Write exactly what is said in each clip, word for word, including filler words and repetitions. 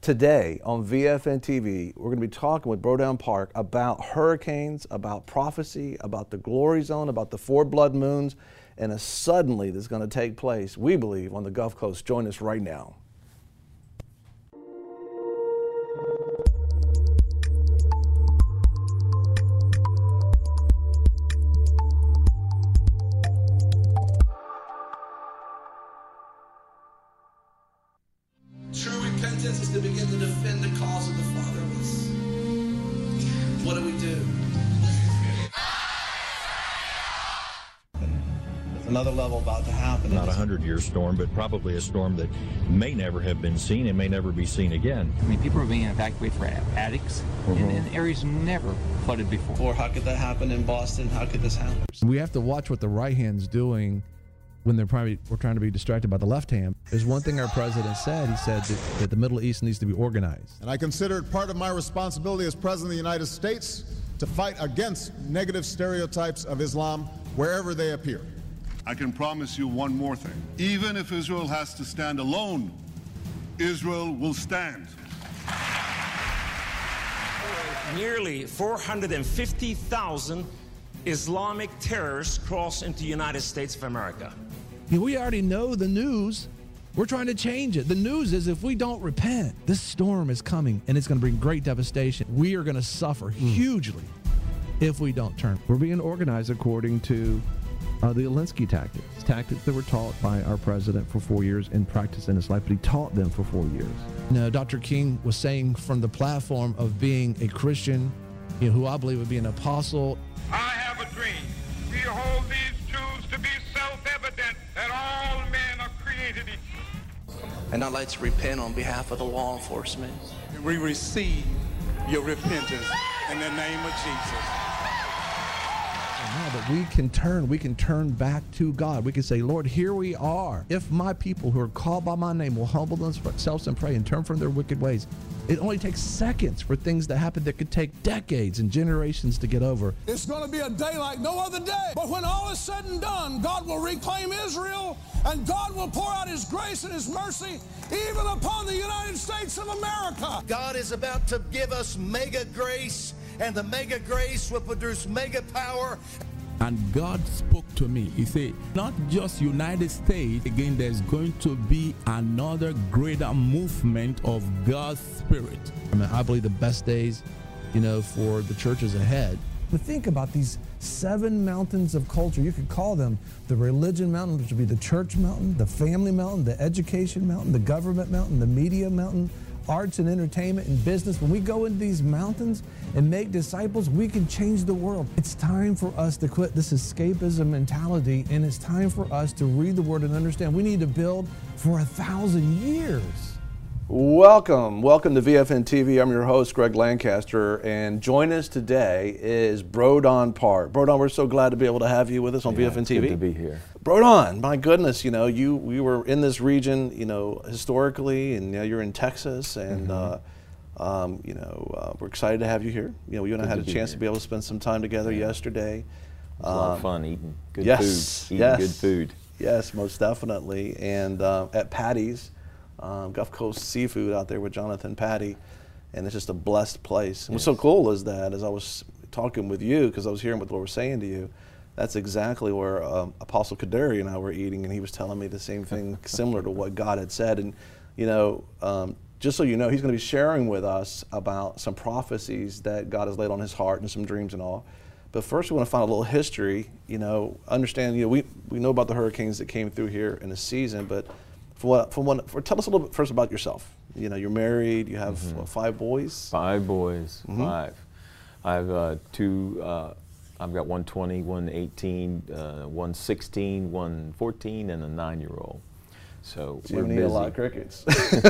Today on V F N T V, we're going to be talking with Brodon Park about hurricanes, about prophecy, about the glory zone, about the four blood moons, and a suddenly that's going to take place, we believe, on the Gulf Coast. Join us right now. True repentance is to begin to defend the cause of the fatherless. What do we do? There's another level about to happen. Not a hundred-year storm, but probably a storm that may never have been seen and may never be seen again. I mean, people are being evacuated from attics mm-hmm. in, in areas never flooded before. Or how could that happen in Boston? How could this happen? We have to watch what the right hand's doing when they're probably we're trying to be distracted by the left hand. There's one thing our president said. He said that, that the Middle East needs to be organized. And I consider it part of my responsibility as President of the United States to fight against negative stereotypes of Islam wherever they appear. I can promise you one more thing. Even if Israel has to stand alone, Israel will stand. Nearly four hundred fifty thousand Islamic terrorists crossed into the United States of America. We already know the news. We're trying to change it. The news is if we don't repent, this storm is coming and it's going to bring great devastation. We are going to suffer mm. hugely if we don't turn. We're being organized according to uh, the Alinsky tactics, tactics that were taught by our president for four years and practiced in his life, but he taught them for four years. No, Doctor King was saying from the platform of being a Christian, you know, who I believe would be an apostle. I have a dream. We hold these truths to be self-evident that all men are created equal. And I'd like to repent on behalf of the law enforcement. We receive your repentance in the name of Jesus. Now that we can turn, we can turn back to God. We can say, Lord, here we are. If my people who are called by my name will humble themselves and pray and turn from their wicked ways, it only takes seconds for things to happen that could take decades and generations to get over. It's going to be a day like no other day. But when all is said and done, God will reclaim Israel, and God will pour out his grace and his mercy even upon the United States of America. God is about to give us mega grace, and the mega grace will produce mega power. And God spoke to me. He said, not just United States, again, there's going to be another greater movement of God's Spirit. I mean, I believe the best days, you know, for the church is ahead. But think about these seven mountains of culture. You could call them the religion mountain, which would be the church mountain, the family mountain, the education mountain, the government mountain, the media mountain, arts and entertainment and business. When we go into these mountains and make disciples, we can change the world. It's time for us to quit this escapism mentality, and it's time for us to read the Word and understand we need to build for a thousand years. Welcome, welcome to V F N T V. I'm your host, Greg Lancaster, and join us today is Brodon Park. Brodon, we're so glad to be able to have you with us on yeah, V F N T V. It's good to be here. Brodon, my goodness, you know, you we were in this region, you know, historically, and now you're in Texas, and mm-hmm. uh, um, you know, uh, we're excited to have you here. You know, you and good I had to a chance here. to be able to spend some time together yeah. yesterday. It was um, a lot of fun eating good yes, food. Eating yes, good food. Yes, most definitely, and uh, at Patty's. Um, Gulf Coast Seafood out there with Jonathan Patty, and it's just a blessed place. And yes. What's so cool is that as I was talking with you, because I was hearing what the Lord was saying to you, that's exactly where um, Apostle Kadari and I were eating, and he was telling me the same thing similar to what God had said. And you know, um, just so you know, he's going to be sharing with us about some prophecies that God has laid on his heart and some dreams and all. But first we want to find a little history, you know, understand, you know, we, we know about the hurricanes that came through here in the season, but For what, for one, for, tell us a little bit first about yourself. You know, you're married. You have mm-hmm. what, five boys. Five boys. Mm-hmm. Five. I have uh, two. Uh, I've got one twenty, one eighteen, uh, one sixteen, one fourteen, and a nine-year-old. So, so we're you need busy. a lot of crickets.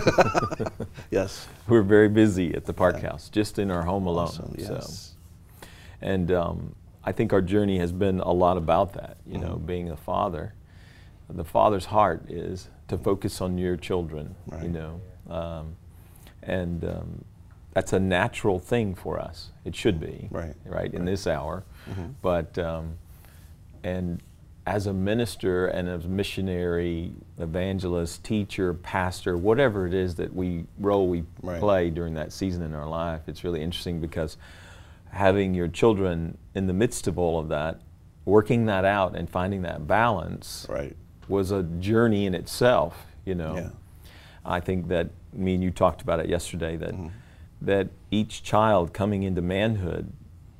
Yes. We're very busy at the park yeah. house, just in our home alone. Awesome. Yes. So, and um, I think our journey has been a lot about that. You mm-hmm. know, being a father. The father's heart is to focus on your children, right. you know, um, and um, that's a natural thing for us. It should be, right, right, in right. this hour. Mm-hmm. But um, and as a minister and as a missionary, evangelist, teacher, pastor, whatever it is that we role we Right. play during that season in our life, it's really interesting because having your children in the midst of all of that, working that out and finding that balance right. was a journey in itself, you know. Yeah. I think that, me and you talked about it yesterday, that Mm-hmm. that each child coming into manhood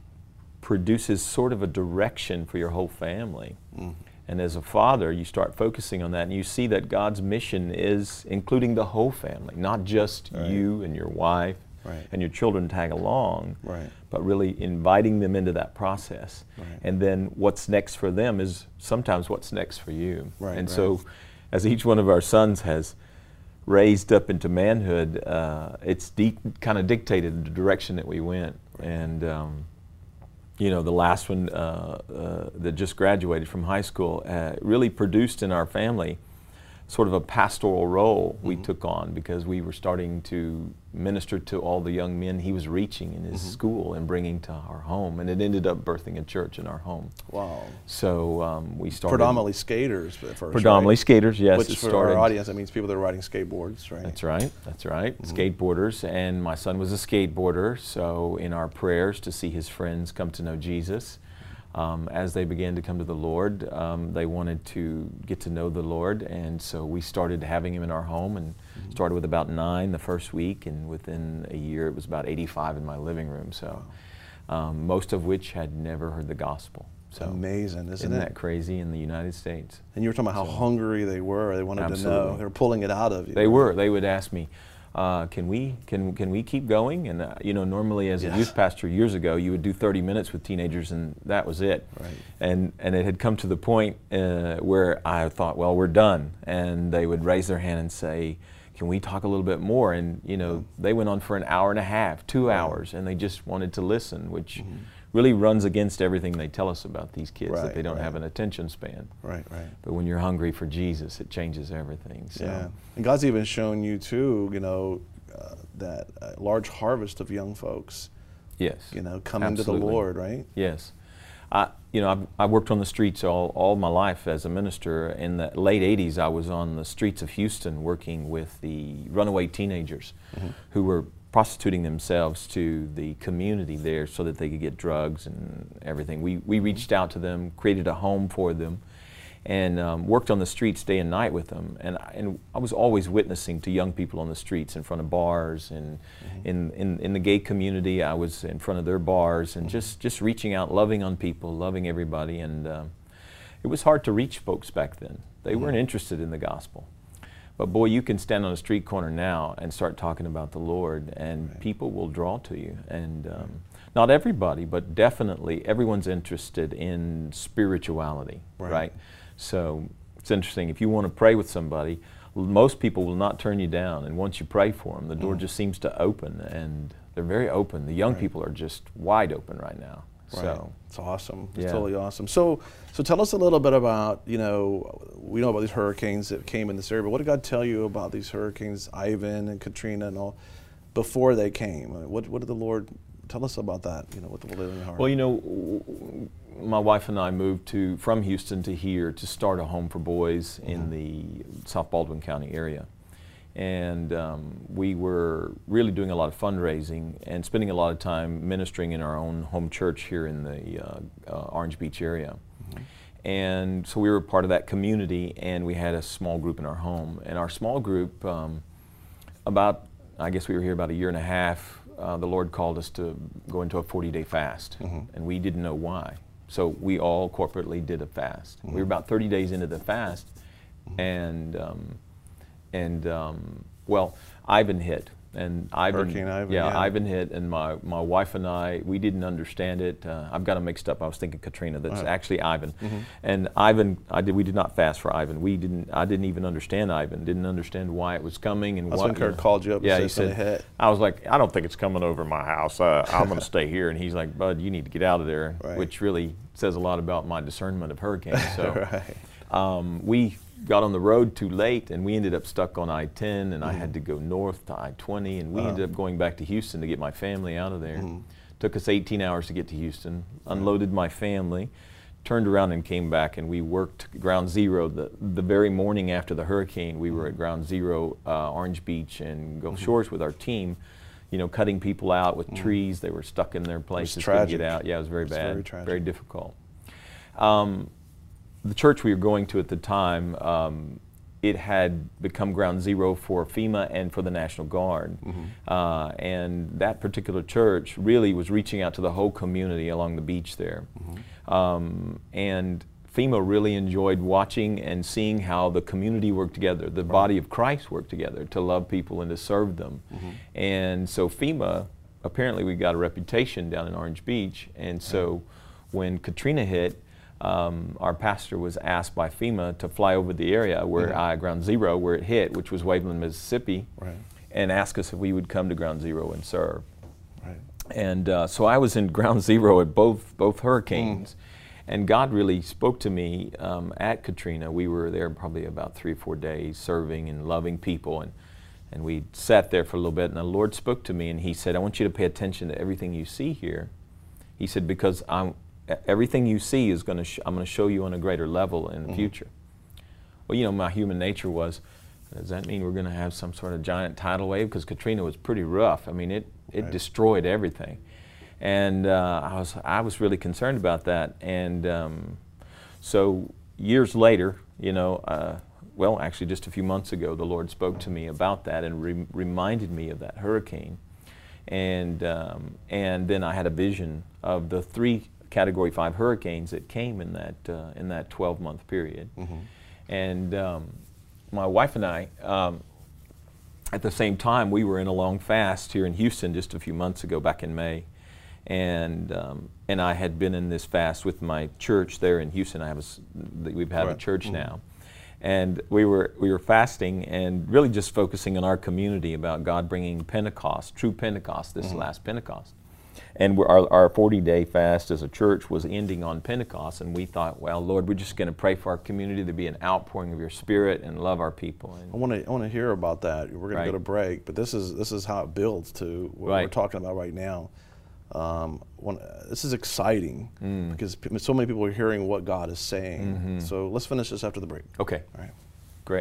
produces sort of a direction for your whole family. Mm. And as a father, you start focusing on that, and you see that God's mission is including the whole family, not just Right. you and your wife Right. and your children tag along, Right. but really inviting them into that process. Right. And then what's next for them is sometimes what's next for you. Right, and right. so as each one of our sons has raised up into manhood, uh, it's de- kind of dictated the direction that we went. And um, you know, the last one uh, uh, that just graduated from high school uh, really produced in our family sort of a pastoral role we Mm-hmm. took on, because we were starting to minister to all the young men he was reaching in his Mhm. school and bringing to our home, and it ended up birthing a church in our home. Wow. So um, we started Predominantly skaters at first. Predominantly right? skaters, yes. Which it for started, our audience, that means people that are riding skateboards, right? That's right. That's right. Mhm. Skateboarders, and my son was a skateboarder. So in our prayers to see his friends come to know Jesus, um, as they began to come to the Lord, um, they wanted to get to know the Lord, and so we started having him in our home, and Mhm. started with about nine the first week, and within a year it was about eighty-five in my living room. So um, most of which had never heard the gospel. So amazing, isn't, isn't it? that crazy in the United States? And you were talking about how So- hungry they were. They wanted to know. Absolutely. They were pulling it out of you. They were. They would ask me, uh, "Can we can can we keep going?" And uh, you know, normally as a Yes. youth pastor years ago, you would do thirty minutes with teenagers, and that was it. Right. And and it had come to the point uh, where I thought, well, we're done. And they would raise their hand and say, "Can we talk a little bit more?" And you know, they went on for an hour and a half, two hours, and they just wanted to listen, which Mhm. really runs against everything they tell us about these kids, Right, that they don't right. have an attention span. Right, right. But when you're hungry for Jesus, it changes everything. So. Yeah. And God's even shown you too, you know, uh, that uh, large harvest of young folks. Yes. You know, coming to Absolutely. the Lord, right? Yes. I, you know, I've, I worked on the streets all, all my life as a minister. In the late eighties, I was on the streets of Houston working with the runaway teenagers Mhm. who were prostituting themselves to the community there so that they could get drugs and everything. We, we reached out to them, created a home for them, and um, worked on the streets day and night with them. And, I- and I was always witnessing to young people on the streets in front of bars, and in, in, in the gay community I was in front of their bars, and just, just reaching out, loving on people, loving everybody. And um, it was hard to reach folks back then. They Mhm. weren't interested in the gospel. But boy, you can stand on a street corner now and start talking about the Lord, and Right. people will draw to you. And um, not everybody, but definitely everyone's interested in spirituality, Right. right? So it's interesting. If you want to pray with somebody, l- most people will not turn you down. And once you pray for them, the door Mhm. just seems to open, and they're very open. The young Right. people are just wide open right now. Right. So It's awesome. It's Yeah. totally awesome. So, so tell us a little bit about, you know, we know about these hurricanes that came in this area, but what did God tell you about these hurricanes, Ivan and Katrina and all, before they came? What, what did the Lord tell us about that, you know, with the living heart? Well, you know, w- w- my wife and I moved to from Houston to here to start a home for boys in the South Baldwin County area. And um, we were really doing a lot of fundraising and spending a lot of time ministering in our own home church here in the uh, uh, Orange Beach area. And so we were part of that community, and we had a small group in our home. And our small group, um, about, I guess we were here about a year and a half, uh, the Lord called us to go into a forty-day fast, Mhm. and we didn't know why. So we all corporately did a fast. We were Mhm. about thirty days into the fast, and um, and um, well, Ivan hit, and Ivan, Hurricane Ivan, yeah, yeah. Ivan hit, and my my wife and I, we didn't understand it. Uh, I've got them mixed up. I was thinking Katrina. That's Right. actually Ivan, Mhm. and Ivan. I did. We did not fast for Ivan. We didn't. I didn't even understand Ivan. Didn't understand why it was coming and That's why. when Kurt you know. called you up and Yeah, said he it's gonna said. hit. I was like, I don't think it's coming over my house. Uh, I'm going to stay here. And he's like, Bud, you need to get out of there, Right. which really says a lot about my discernment of hurricanes. So Right. um, we got on the road too late, and we ended up stuck on I ten, and I Mhm. had to go north to I twenty, and we Wow. ended up going back to Houston to get my family out of there. Mhm. Took us eighteen hours to get to Houston, unloaded my family, turned around and came back, and we worked Ground Zero. The, the very morning after the hurricane, we were at Ground Zero, uh, Orange Beach and Gulf Shores with our team, you know, cutting people out with mm. trees. They were stuck in their places, couldn't get out. Yeah, it was very it was bad, very, tragic. very difficult. Um, the church we were going to at the time, um, it had become Ground Zero for FEMA and for the National Guard. Mm-hmm. uh, and that particular church really was reaching out to the whole community along the beach there. Mm-hmm. um, and FEMA really enjoyed watching and seeing how the community worked together, the right. body of Christ worked together to love people and to serve them. Mm-hmm. And so FEMA, apparently we got a reputation down in Orange Beach, and so right. when Katrina hit, Um, our pastor was asked by FEMA to fly over the area where mm-hmm. I, Ground Zero, where it hit, which was Waveland, Mississippi, right. and ask us if we would come to Ground Zero and serve. Right. And uh, so I was in Ground Zero at both both hurricanes, mm. and God really spoke to me um, at Katrina. We were there probably about three or four days serving and loving people, and and we sat there for a little bit, and the Lord spoke to me, and He said, I want you to pay attention to everything you see here. He said, because I'm everything you see is going to, sh I'm going to show you on a greater level in the mm-hmm. future. Well, you know, my human nature was, does that mean we're going to have some sort of giant tidal wave? Because Katrina was pretty rough. I mean, it, it right. destroyed everything. And uh, I was I was really concerned about that. And um, so years later, you know, uh, well, actually just a few months ago, the Lord spoke to me about that and re reminded me of that hurricane. And, um, and then I had a vision of the three Category five hurricanes that came in that uh, in that twelve month period. Mm-hmm. And um, my wife and I, um, at the same time, we were in a long fast here in Houston just a few months ago, back in May. And um, and I had been in this fast with my church there in Houston. I have a, we've had right. a church mm-hmm. now. And we were we were fasting and really just focusing on our community about God bringing Pentecost, true Pentecost, this mm-hmm. last Pentecost. And we're, our, our forty day fast as a church was ending on Pentecost, and we thought, well, Lord, we're just going to pray for our community to be an outpouring of your Spirit and love our people. And I want to I want to hear about that. We're going right. to go to break, but this is this is how it builds to what right. we're talking about right now. Um, one, this is exciting mm. because so many people are hearing what God is saying. Mm-hmm. So let's finish this after the break. Okay. All right. Great.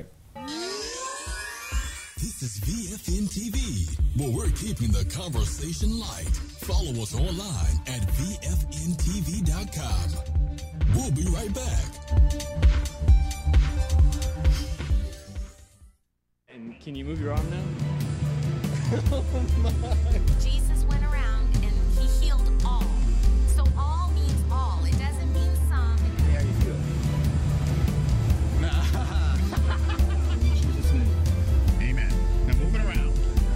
This is V F N T V, where we're keeping the conversation light. Follow us online at V F N T V dot com. We'll be right back. And can you move your arm now? Oh my. Jesus went around and He healed all. So all means all. It doesn't mean some. Hey, how you feel? Nah. Jesus' name. Amen. Now move it around.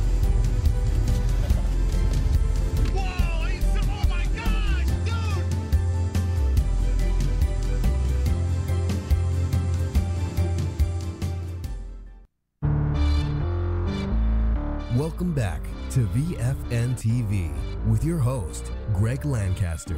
Whoa! He's so, oh my gosh, dude! Welcome back to V F N T V with your host, Greg Lancaster.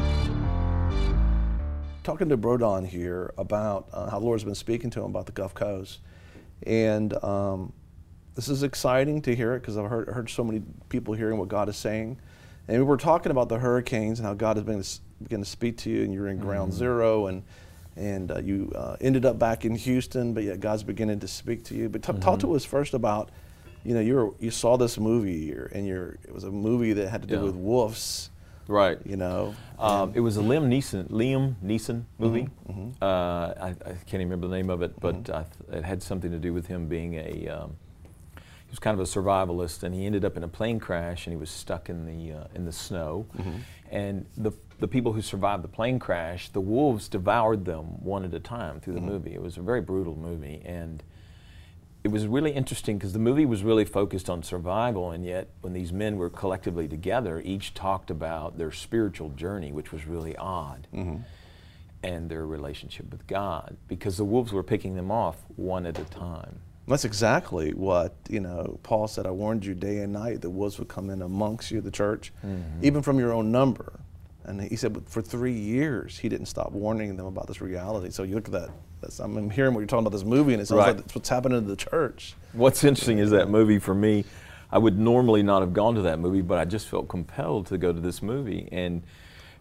Talking to Brodon here about uh, how the Lord's been speaking to him about the Gulf Coast. And um, this is exciting to hear it because I've heard, heard so many people hearing what God is saying. And we were talking about the hurricanes and how God has been beginning to speak to you, and you're in Ground mm-hmm. Zero, and and uh, you uh, ended up back in Houston, but yet God's beginning to speak to you. But t- mm-hmm. talk to us first about, you know, you were, you saw this movie here, and you're, it was a movie that had to do yeah. with wolves. Right. You know. Um, it was a Liam Neeson, Liam Neeson movie. Mm-hmm. uh, I, I can't even remember the name of it, but mm-hmm. I th- it had something to do with him being a, um, he was kind of a survivalist, and he ended up in a plane crash, and he was stuck in the uh, in the snow. Mm-hmm. And the the people who survived the plane crash, the wolves devoured them one at a time through the mm-hmm. movie. It was a very brutal movie, and it was really interesting because the movie was really focused on survival, and yet when these men were collectively together, each talked about their spiritual journey, which was really odd, mm-hmm. and their relationship with God, because the wolves were picking them off one at a time. That's exactly what, you know, Paul said, I warned you day and night that wolves would come in amongst you, the church, mm-hmm. even from your own number. And he said, but for three years, he didn't stop warning them about this reality. So you look at that, that's, I'm hearing what you're talking about this movie, and it sounds right. like that's what's happening to the church. What's interesting is that movie for me, I would normally not have gone to that movie, but I just felt compelled to go to this movie. And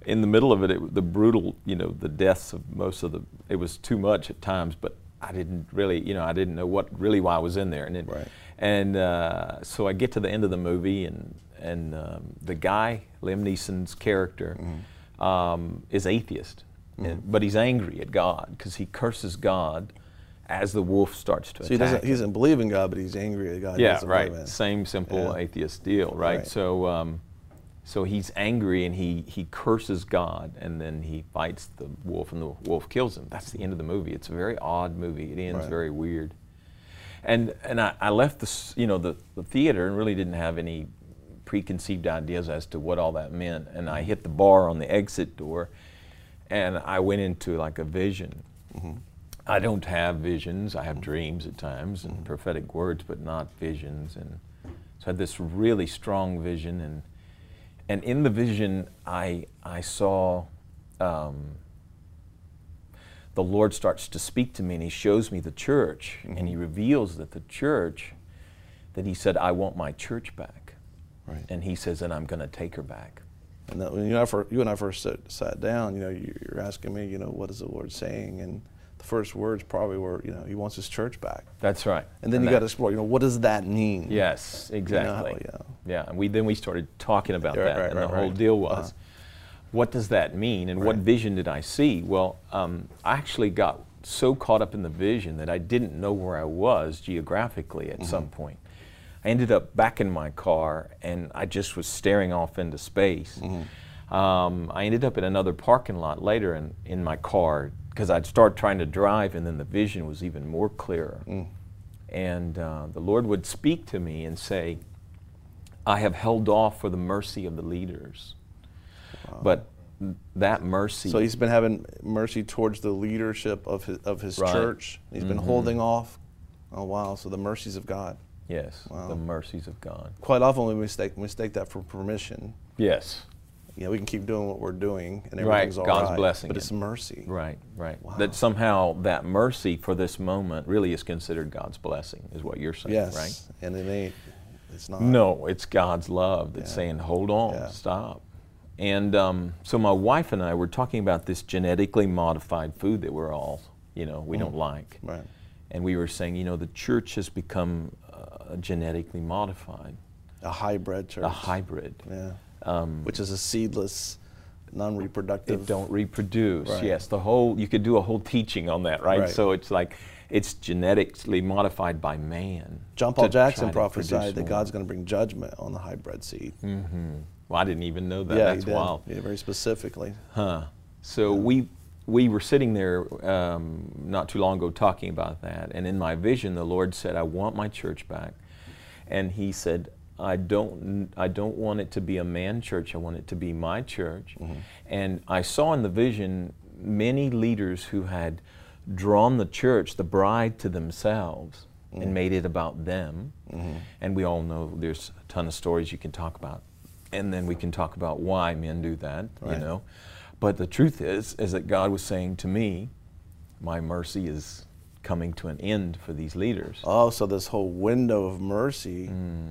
in the middle of it, it, the brutal, you know, the deaths of most of the, it was too much at times, but I didn't really, you know, I didn't know what really why I was in there. And it, right. and uh, so I get to the end of the movie, and and um, the guy, Liam Neeson's character, mm-hmm. um, is atheist, mm-hmm. and, but he's angry at God because he curses God as the wolf starts to so he attack. doesn't, he doesn't believe in God, but he's angry at God. Yeah, right. Same simple yeah. atheist deal, right? right. So. Um, So he's angry and he, he curses God, and then he fights the wolf and the wolf kills him. That's the end of the movie. It's a very odd movie. It ends right. very weird. And and I, I left the, you know, the, the theater and really didn't have any preconceived ideas as to what all that meant. And I hit the bar on the exit door, and I went into like a vision. Mm-hmm. I don't have visions. I have dreams at times and mm-hmm. prophetic words, but not visions. And so I had this really strong vision, and And in the vision, I, I saw um, the Lord starts to speak to me, and he shows me the church, mm-hmm. and he reveals that the church, that he said, I want my church back. Right. And he says, and I'm going to take her back. And that, when you, and I first, you and I first sat, sat down, you know, you, you're asking me, you know, what is the Lord saying? And the first words probably were, you know, he wants his church back. That's right. And then and you got to explore, you know, what does that mean? Yes, exactly. You know, yeah. Yeah, and we then we started talking about Right, that, right, and right, the whole right. deal was, Uh-huh. what does that mean, and Right. what vision did I see? Well, um, I actually got so caught up in the vision that I didn't know where I was geographically at Mm-hmm. some point. I ended up back in my car, and I just was staring off into space. Mm-hmm. Um, I ended up in another parking lot later in, in my car, because I'd start trying to drive, and then the vision was even more clearer. Mm. And uh, the Lord would speak to me and say, I have held off for the mercy of the leaders. Wow. But that mercy... So he's been having mercy towards the leadership of his, of his Right. church. He's been Mm-hmm. holding off. Oh, wow. So the mercies of God. Yes, Wow. the mercies of God. Quite often we mistake, mistake that for permission. Yes. You know, we can keep doing what we're doing, and Right, everything's all God's right, blessing but it. it's mercy. Right, right. Wow. That somehow that mercy for this moment really is considered God's blessing, is what you're saying, Yes, right? and it ain't, it's not. No, it's God's love that's Yeah. saying, hold on, Yeah. stop. And um, so my wife and I were talking about this genetically modified food that we're all, you know, we Mm. don't like. Right. And we were saying, you know, the church has become uh, genetically modified. A hybrid church. A hybrid. Yeah. Um, Which is a seedless, non-reproductive. It don't reproduce. Right. Yes, the whole, you could do a whole teaching on that, right? Right. So it's like, it's genetically modified by man. John Paul to Jackson try to produce prophesied that more. God's going to bring judgment on the hybrid seed. Mm-hmm. Well, I didn't even know that. Yeah, That's he did. wild. Yeah, very specifically. Huh. So we we were sitting there um, not too long ago talking about that, and in my vision, the Lord said, "I want my church back," and He said, "I don't I don't want it to be a man church. I want it to be my church." Mm-hmm. And I saw in the vision many leaders who had drawn the church, the bride, to themselves Mm-hmm. and made it about them. Mm-hmm. And we all know there's a ton of stories you can talk about. And then we can talk about why men do that, Right. you know. But the truth is, is that God was saying to me, my mercy is coming to an end for these leaders. Oh, so this whole window of mercy, Mm.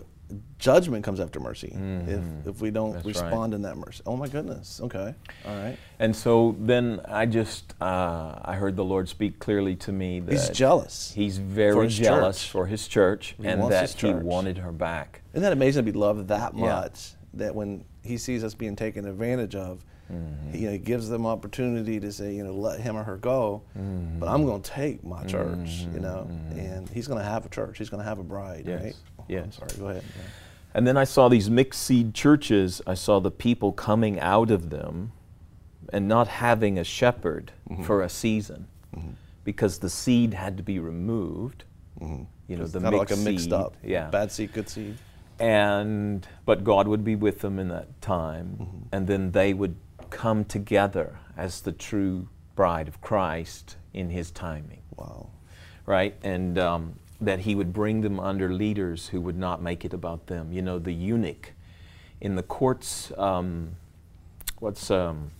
judgment comes after mercy Mhm. if, if we don't That's respond in that mercy. Oh my goodness. Okay. All right. And so then I just, uh, I heard the Lord speak clearly to me that He's jealous He's for very his jealous church. for His church, He and wants that his He church. wanted her back. Isn't that amazing to be loved that Yeah. much that when He sees us being taken advantage of, Mhm. he, you know, He gives them opportunity to say, you know, let him or her go, but I'm going to take my church, you know, and He's going to have a church. He's going to have a bride, Yes. right? Yes. I'm sorry. Go ahead. Yeah. And then I saw these mixed seed churches. I saw the people coming out of them and not having a shepherd Mhm. for a season, Mhm. because the seed had to be removed. Mhm. You know, It's the kinda mixed like a mixed seed. up. Yeah. Bad seed, good seed. And but God would be with them in that time, Mm-hmm. and then they would come together as the true bride of Christ in His timing. Wow. Right? And um, that He would bring them under leaders who would not make it about them. You know, the eunuch in the courts, um, what's um,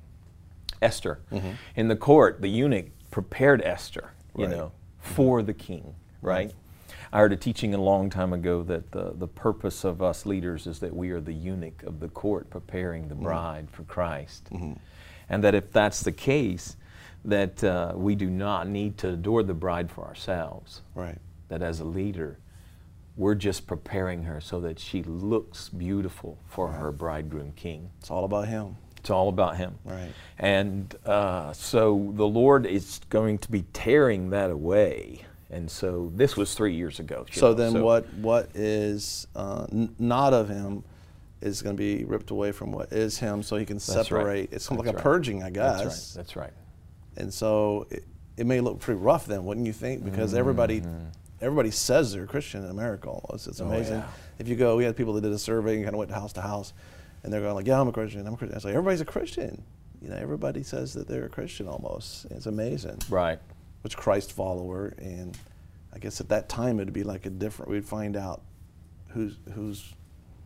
Esther? Mhm. In the court, the eunuch prepared Esther, you Right. know, for the king, right? I heard a teaching a long time ago that the, the purpose of us leaders is that we are the eunuch of the court preparing the bride mm-hmm. for Christ. Mm-hmm. And that if that's the case, that uh, we do not need to adore the bride for ourselves. Right. That as a leader, we're just preparing her so that she looks beautiful for right. her bridegroom king. It's all about him. It's all about him. Right. And uh, so the Lord is going to be tearing that away. And so this was three years ago. So know, then so what what is uh, n- not of him is going to be ripped away from what is him, so he can separate. Right. It's kind of That's like right. a purging, I guess. That's right. That's right. And so it, it may look pretty rough then, wouldn't you think? Because mm-hmm. everybody everybody says they're Christian in America almost. It's amazing. Oh, yeah. If you go, we had people that did a survey and kind of went house to house, and they're going like, yeah, I'm a Christian, I'm a Christian. It's like, everybody's a Christian. You know, everybody says that they're a Christian almost. It's amazing. Right. Which Christ follower, and I guess at that time it'd be like a different, we'd find out who's, who's.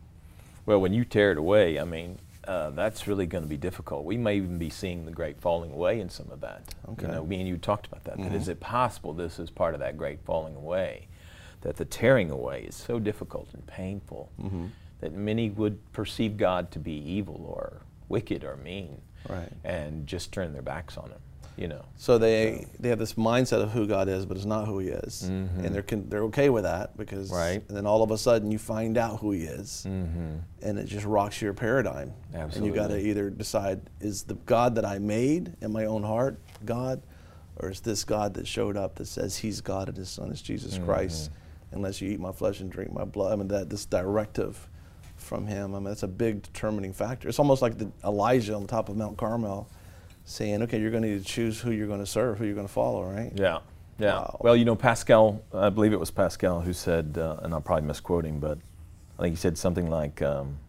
Well, when you tear it away, I mean, uh, that's really going to be difficult. We may even be seeing the great falling away in some of that. Okay. You know, me and you talked about that. Mm-hmm. That is it possible this is part of that great falling away? That the tearing away is so difficult and painful mm-hmm. that many would perceive God to be evil or wicked or mean, right. and just turn their backs on him. You know. So they so. they have this mindset of who God is, but it's not who He is, mm-hmm. and they're con- they're okay with that because. Right. And then all of a sudden you find out who He is, mm-hmm. and it just rocks your paradigm. Absolutely. And you got to either decide: is the God that I made in my own heart God, or is this God that showed up that says He's God and His Son is Jesus mm-hmm. Christ? Unless you eat my flesh and drink my blood. I mean, that this directive from Him. I mean, that's a big determining factor. It's almost like the Elijah on the top of Mount Carmel, saying, okay, you're going to need to choose who you're going to serve, who you're going to follow, right? Yeah, yeah. Wow. Well, you know, Pascal, I believe it was Pascal who said, uh, and I'll probably misquote him, but I think he said something like, um,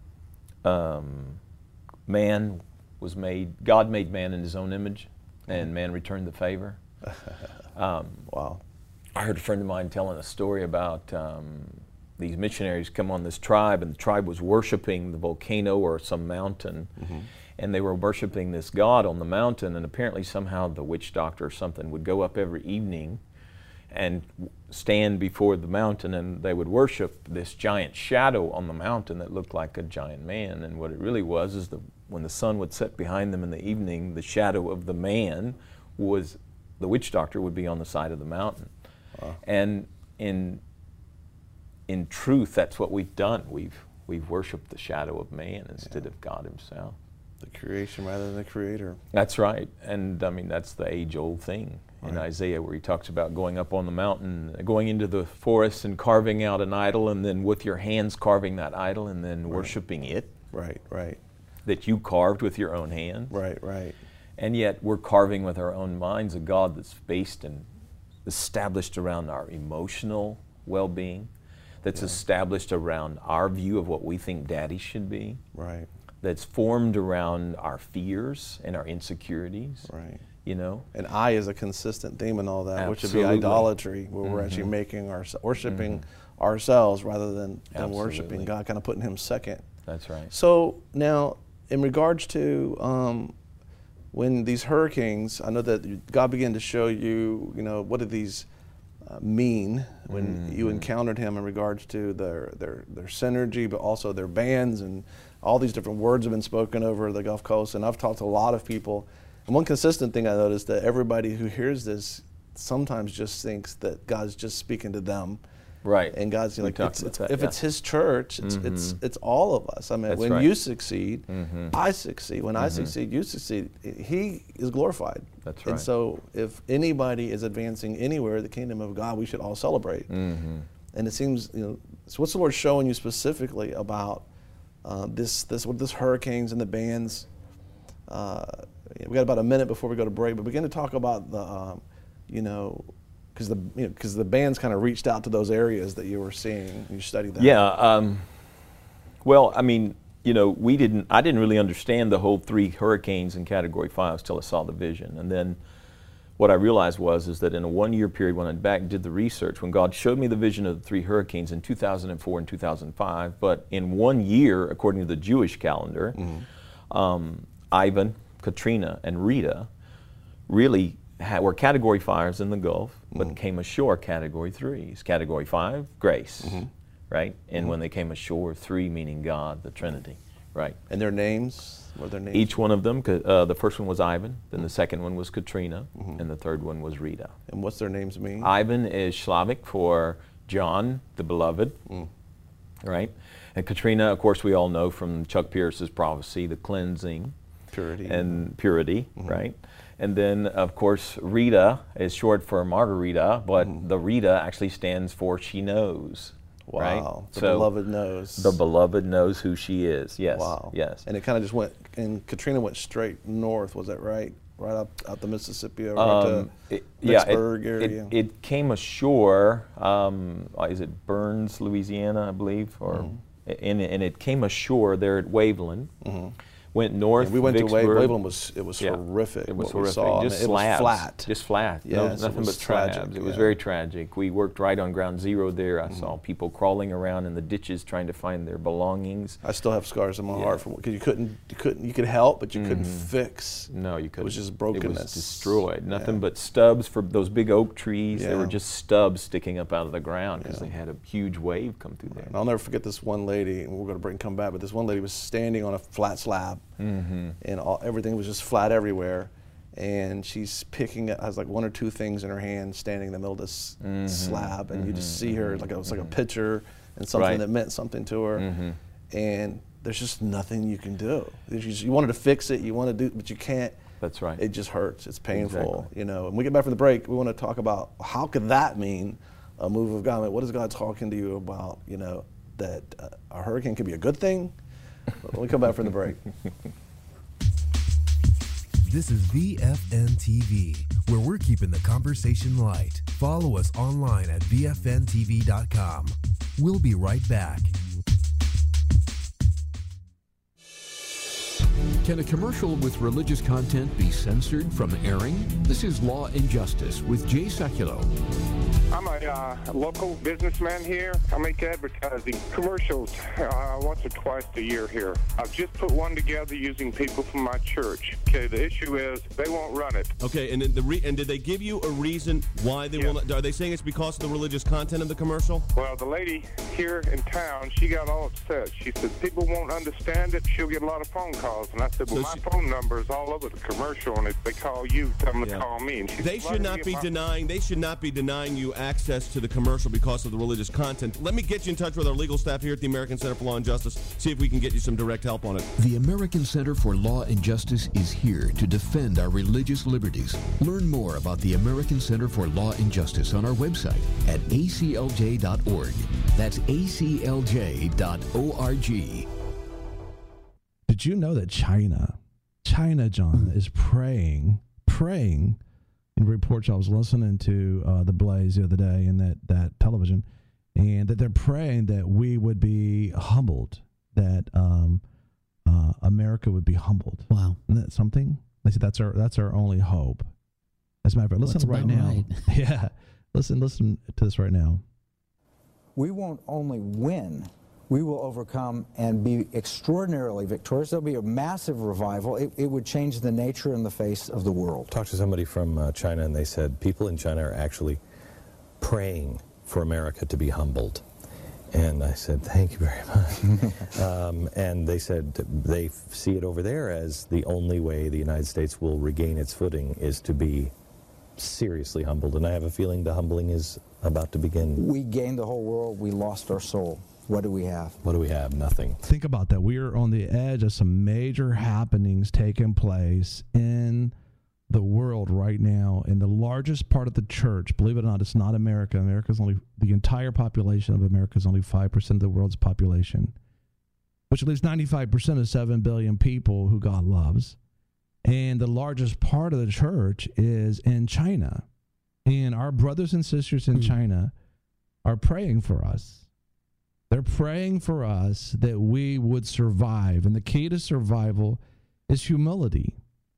um, man was made, God made man in His own image, and man returned the favor. Um, wow. I heard a friend of mine telling a story about um, these missionaries come on this tribe, and the tribe was worshiping the volcano or some mountain. Mm-hmm. And they were worshiping this god on the mountain, and apparently somehow the witch doctor or something would go up every evening and stand before the mountain, and they would worship this giant shadow on the mountain that looked like a giant man. And what it really was is that when the sun would set behind them in the evening, the shadow of the man was, the witch doctor would be on the side of the mountain. Wow. And in in truth, that's what we've done. We've we've worshipped the shadow of man instead yeah. of God Himself. The creation rather than the creator. That's right. And I mean, that's the age-old thing in right. Isaiah, where he talks about going up on the mountain, going into the forest and carving out an idol, and then with your hands carving that idol and then right. worshiping it. Right, right. That you carved with your own hands. Right, right. And yet we're carving with our own minds a God that's based and established around our emotional well-being, that's yeah. established around our view of what we think daddy should be. Right. That's formed around our fears and our insecurities. Right. You know? And I is a consistent theme in all that, Absolutely. which would be idolatry, where mm-hmm. we're actually making our worshiping mm-hmm. ourselves rather than, than Absolutely. worshiping God, kind of putting Him second. That's right. So now, in regards to um, when these hurricanes, I know that God began to show you, you know, what do these uh, mean when mm-hmm. you encountered Him in regards to their, their, their synergy, but also their bands, and all these different words have been spoken over the Gulf Coast. And I've talked to a lot of people, and one consistent thing I noticed that everybody who hears this sometimes just thinks that God's just speaking to them. Right. And God's you know, like, it's, it's, that, if yeah. it's His church, it's mm-hmm. it's it's all of us. I mean, That's when right. you succeed, mm-hmm. I succeed. When mm-hmm. I succeed, you succeed. He is glorified. That's right. And so, if anybody is advancing anywhere the kingdom of God, we should all celebrate. Mm-hmm. And it seems, you know, so what's the Lord showing you specifically about uh, this this what this hurricanes and the bands? Uh, we got about a minute before we go to break, but begin to talk about the, um, you know. Because the you know, because the bands kind of reached out to those areas that you were seeing. You studied that. Yeah. Um, well, I mean, you know, we didn't. I didn't really understand the whole three hurricanes in Category Five until I saw the vision, and then what I realized was is that in a one-year period, when I back and did the research, when God showed me the vision of the three hurricanes in two thousand four and two thousand five, but in one year, according to the Jewish calendar, mm-hmm. um, Ivan, Katrina, and Rita really. Had, were Category Fives in the Gulf, but Mm-hmm. came ashore, category threes. Category five, grace, Mm-hmm. right? And Mhm. when they came ashore, three meaning God, the Trinity, right? And their names? What are their names? Each one of them, uh, the first one was Ivan, then the second one was Katrina, and the third one was Rita. And what's their names mean? Ivan is Slavic for John, the beloved, Mm. right? And Katrina, of course, we all know from Chuck Pierce's prophecy, the cleansing. Purity. And purity, right? And then, of course, Rita is short for Margarita, but the Rita actually stands for she knows. Wow. Right? The beloved knows. The beloved knows who she is. Yes. Wow. Yes. And it kind of just went, and Katrina went straight north, was that right? Right up out the Mississippi over to Um, it, yeah, Vicksburg it, area. it, it came ashore. Um, uh, is it Burns, Louisiana, I believe, or Mm-hmm. and, and it came ashore there at Waveland. Mhm. Went north. Yeah, we went to Vicksburg. Wa- Waveland. Was it was Yeah, horrific? It was what horrific. We saw. Just it slabs. was flat. Just flat. Yes, no, it nothing was but slabs. tragic, It was yeah. very tragic. We worked right on ground zero there. I Mhm. saw people crawling around in the ditches trying to find their belongings. I still have scars in my Yeah. heart from because you couldn't, you couldn't, you could help, but you couldn't Mhm. fix. No, you couldn't. It was just It brokenness. was destroyed. Nothing Yeah. but stubs for those big oak trees. They were Yeah. just stubs sticking up out of the ground because Yeah. they had a huge wave come through there. And I'll never forget this one lady, and we're going to bring come back, but this one lady was standing on a flat slab, Mm-hmm. and all, everything was just flat everywhere. And she's picking it, has like one or two things in her hand, standing in the middle of this Mhm. slab, and you just Mhm. see her like it was like a picture and something Right. that meant something to her. Mhm. And there's just nothing you can do. You, just, you wanted to fix it, you want to do, but you can't. That's right. It just hurts. It's painful, Exactly. you know. And we get back from the break, we want to talk about how could that mean a move of God? I mean, what is God talking to you about? You know, that uh, a hurricane could be a good thing. When we come back from the break. This is V F N T V, where we're keeping the conversation light. Follow us online at V F N T V dot com. We'll be right back. Can a commercial with religious content be censored from airing? This is Law and Justice with Jay Sekulow. I'm a uh, local businessman here. I make advertising commercials uh, once or twice a year here. I've just put one together using people from my church. Okay, the issue is they won't run it. Okay, and then the re- and did they give you a reason why they will not? Are they saying it's because of the religious content of the commercial? Well, the lady here in town, she got all upset. She said people won't understand it. She'll get a lot of phone calls. And I said, well, So my she- phone number is all over the commercial, and if they call you, tell them Yeah. to call me. And she They said, "Why should don't not you be get my-" denying. They should not be denying you access to the commercial because of the religious content. Let me get you in touch with our legal staff here at the American Center for Law and Justice. See if we can get you some direct help on it. The American Center for Law and Justice is here to defend our religious liberties. Learn more about the American Center for Law and Justice on our website at A C L J dot org. That's A C L J dot org. Did you know that China, China, John, is praying, praying, in reports I was listening to uh, The Blaze the other day in that, that television, and that they're praying that we would be humbled, that um, uh, America would be humbled. Wow. Isn't that something? They said that's our, that's our only hope. As a matter of fact, listen Well, right that's now. about right. Yeah, listen, listen to this right now. We won't only win, we will overcome and be extraordinarily victorious. There'll be a massive revival. It, it would change the nature and the face of the world. Talked to somebody from uh, China, and they said people in China are actually praying for America to be humbled. And I said, thank you very much. um, and they said they see it over there as the only way the United States will regain its footing is to be seriously humbled. And I have a feeling the humbling is about to begin. We gained the whole world, we lost our soul. What do we have? What do we have? Nothing. Think about that. We are on the edge of some major happenings taking place in the world right now. In the largest part of the church, believe it or not, it's not America. America's only, the entire population of America is only five percent of the world's population, which leaves ninety-five percent of seven billion people who God loves. And the largest part of the church is in China. And our brothers and sisters in China are praying for us. They're praying for us that we would survive. And the key to survival is humility.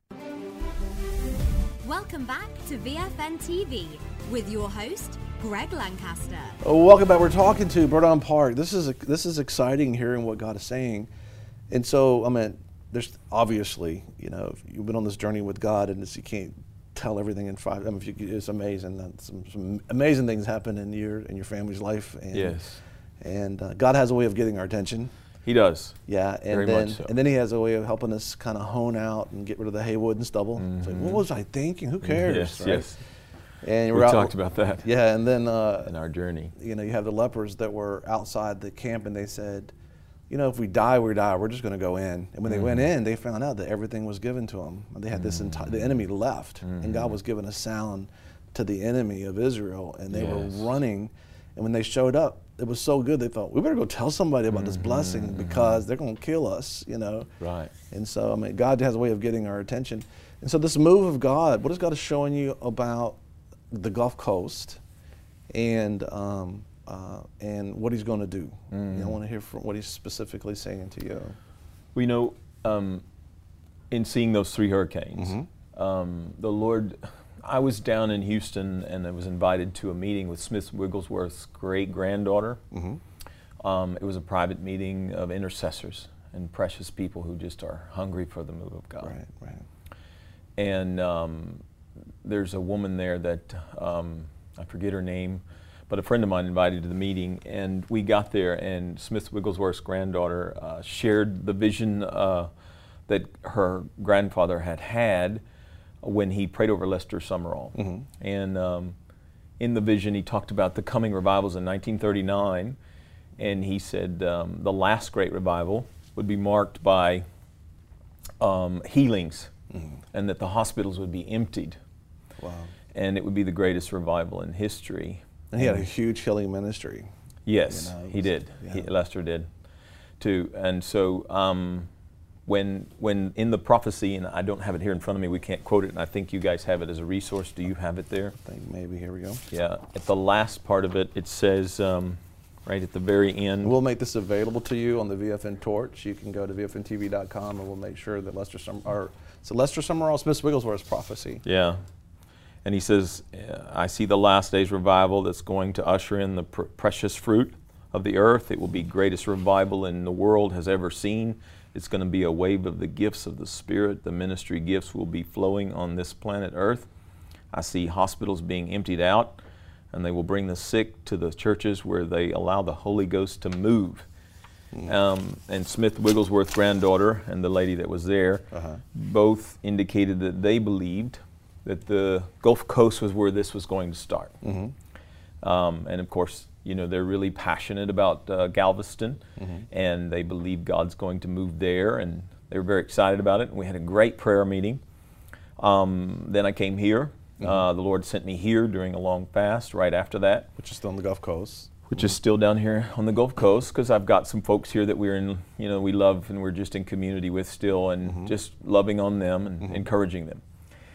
Welcome back to V F N T V with your host, Greg Lancaster. Oh, welcome back. We're talking to Burdon Park. This is a, this is exciting hearing what God is saying. And so, I mean, there's obviously, you know, if you've been on this journey with God and it's, you can't tell everything in five. I mean, if you, it's amazing. That some, some amazing things happen in your in your family's life. And, yes. And uh, God has a way of getting our attention. He does. Yeah, and Very then much so. and then He has a way of helping us kind of hone out and get rid of the haywood and stubble. Mm-hmm. It's like, what was I thinking? Who cares? Yes, right? yes. And we we're talked out, about that. Yeah, and then uh, in our journey, you know, you have the lepers that were outside the camp, and they said, you know, if we die, we die. We're just going to go in. And when they mm-hmm. went in, they found out that everything was given to them. They had mm-hmm. this entire. The enemy left, mm-hmm. and God was giving a sound to the enemy of Israel, and they yes. were running. And when they showed up, it was so good. They thought, we better go tell somebody about mm-hmm. this blessing because they're going to kill us, you know. Right. And so, I mean, God has a way of getting our attention. And so, this move of God, what is God showing you about the Gulf Coast, and um, uh, and what He's going to do? Mm. You know, I want to hear from what He's specifically saying to you. We know, um, in seeing those three hurricanes, mm-hmm. um, the Lord. I was down in Houston, and I was invited to a meeting with Smith Wigglesworth's great granddaughter. Mm-hmm. um, it was a private meeting of intercessors and precious people who just are hungry for the move of God. Right, right. And um, there's a woman there that um, I forget her name, but a friend of mine invited to the meeting, and we got there, and Smith Wigglesworth's granddaughter uh, shared the vision uh, that her grandfather had had when he prayed over Lester Sumrall. Mm-hmm. And um, in the vision, he talked about the coming revivals in nineteen thirty-nine, and he said um, the last great revival would be marked by um, healings, mm-hmm. and that the hospitals would be emptied. Wow. And it would be the greatest revival in history. And he had a huge healing ministry. Yes, you know, he did. Yeah. He, Lester did, too. And so um, when when in the prophecy, and I don't have it here in front of me, we can't quote it, and I think you guys have it as a resource. Do you have it there? I think maybe, here we go. Yeah, at the last part of it, it says, um, right at the very end. We'll make this available to you on the V F N Torch. You can go to V F N T V dot com, and we'll make sure that Lester Summer, or so Lester Sumrall Smith Wigglesworth's prophecy. Yeah. And he says, I see the last days revival that's going to usher in the pr- precious fruit of the earth. It will be greatest revival in the world has ever seen. It's going to be a wave of the gifts of the Spirit. The ministry gifts will be flowing on this planet Earth. I see hospitals being emptied out, and they will bring the sick to the churches where they allow the Holy Ghost to move. Mm. Um, and Smith Wigglesworth's granddaughter and the lady that was there uh-huh. both indicated that they believed that the Gulf Coast was where this was going to start. Mm-hmm. Um, and of course, you know, they're really passionate about uh, Galveston, mm-hmm. and they believe God's going to move there, and they were very excited about it. And we had a great prayer meeting. Um, then I came here. Mm-hmm. Uh, the Lord sent me here during a long fast right after that. Which is still on the Gulf Coast. Which mm-hmm. is still down here on the Gulf Coast, because I've got some folks here that we're in, you know, we love and we're just in community with still, and mm-hmm. just loving on them and mm-hmm. encouraging them.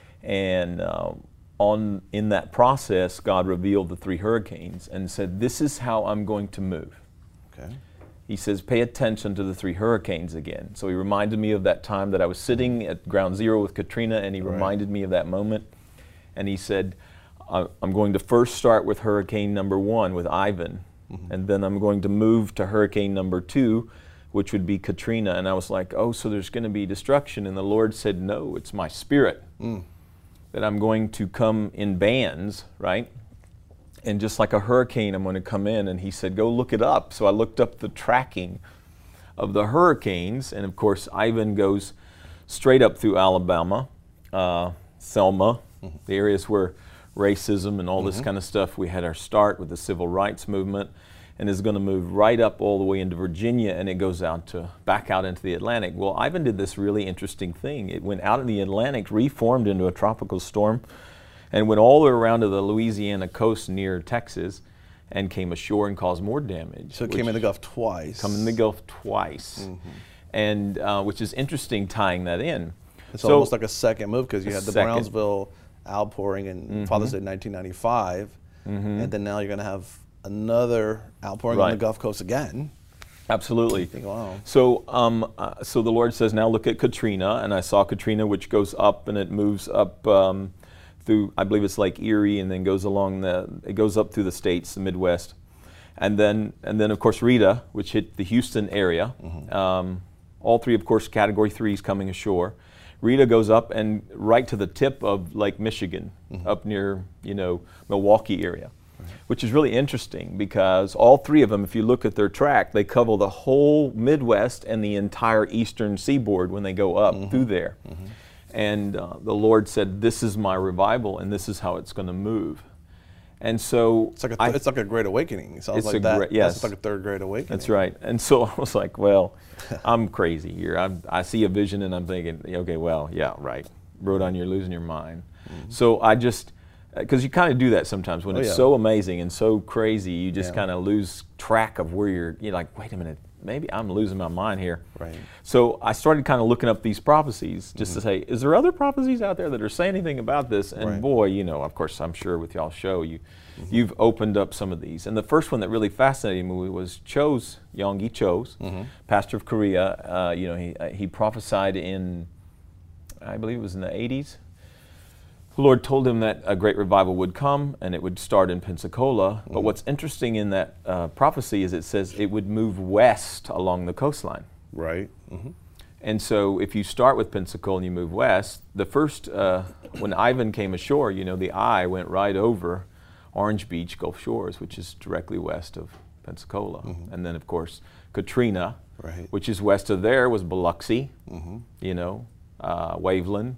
And uh, on in that process, God revealed the three hurricanes and said, this is how I'm going to move. Okay. He says, pay attention to the three hurricanes again. So he reminded me of that time that I was sitting at ground zero with Katrina, and he right. reminded me of that moment. And he said, I'm going to first start with hurricane number one with Ivan, mm-hmm. and then I'm going to move to hurricane number two, which would be Katrina. And I was like, oh, so there's going to be destruction. And the Lord said, no, it's my Spirit. Mm. That I'm going to come in bands, right? And just like a hurricane, I'm going to come in. And he said, go look it up. So I looked up the tracking of the hurricanes. And of course, Ivan goes straight up through Alabama, uh, Selma, mm-hmm. the areas where racism and all mm-hmm. this kind of stuff. We had our start with the civil rights movement, and is going to move right up all the way into Virginia, and it goes out to back out into the Atlantic. Well, Ivan did this really interesting thing. It went out in the Atlantic, reformed into a tropical storm, and went all the way around to the Louisiana coast near Texas, and came ashore and caused more damage. So it came in the Gulf twice. Come in the Gulf twice, mm-hmm. and uh, which is interesting tying that in. It's so, almost like a second move, because you had the second. Brownsville outpouring in mm-hmm. Father's Day nineteen ninety-five, mm-hmm. and then now you're going to have another outpouring right. on the Gulf Coast again. Absolutely. Think, wow. So, um, uh, so the Lord says, now look at Katrina, and I saw Katrina, which goes up, and it moves up um, through, I believe it's Lake Erie, and then goes along the, it goes up through the states, the Midwest, and then, and then of course Rita, which hit the Houston area. Mm-hmm. Um, all three, of course, Category threes coming ashore. Rita goes up and right to the tip of Lake Michigan, mm-hmm. up near, you know, Milwaukee area, right. which is really interesting because all three of them, if you look at their track, they cover the whole Midwest and the entire eastern seaboard when they go up mm-hmm. through there. Mm-hmm. And uh, the Lord said, this is my revival and this is how it's going to move. And so it's like a, th- I, it's like a great awakening. It sounds it's like a that. Great, yes. That's like a third great awakening. That's right. And so I was like, well, I'm crazy here. I'm, I see a vision and I'm thinking, okay, well, yeah, right. Rodon, you're losing your mind. Mm-hmm. So I just, because you kind of do that sometimes when oh, it's yeah. so amazing and so crazy, you just yeah. kind of lose track of where you're, you're like, wait a minute, maybe I'm losing my mind here. Right. So I started kind of looking up these prophecies just mm-hmm. to say, is there other prophecies out there that are saying anything about this? And right. boy, you know, of course, I'm sure with y'all's show, you, mm-hmm. you've opened up some of these. And the first one that really fascinated me was Cho's, Yonggi Cho's, mm-hmm. pastor of Korea. Uh, you know, he, uh, he prophesied in, I believe it was in the eighties. The Lord told him that a great revival would come and it would start in Pensacola. Mm-hmm. But what's interesting in that uh, prophecy is it says it would move west along the coastline. Right. Mm-hmm. And so if you start with Pensacola and you move west, the first, uh, when Ivan came ashore, you know, the eye went right over Orange Beach, Gulf Shores, which is directly west of Pensacola. Mm-hmm. And then, of course, Katrina, right. which is west of there, was Biloxi, mm-hmm. you know, uh, Waveland,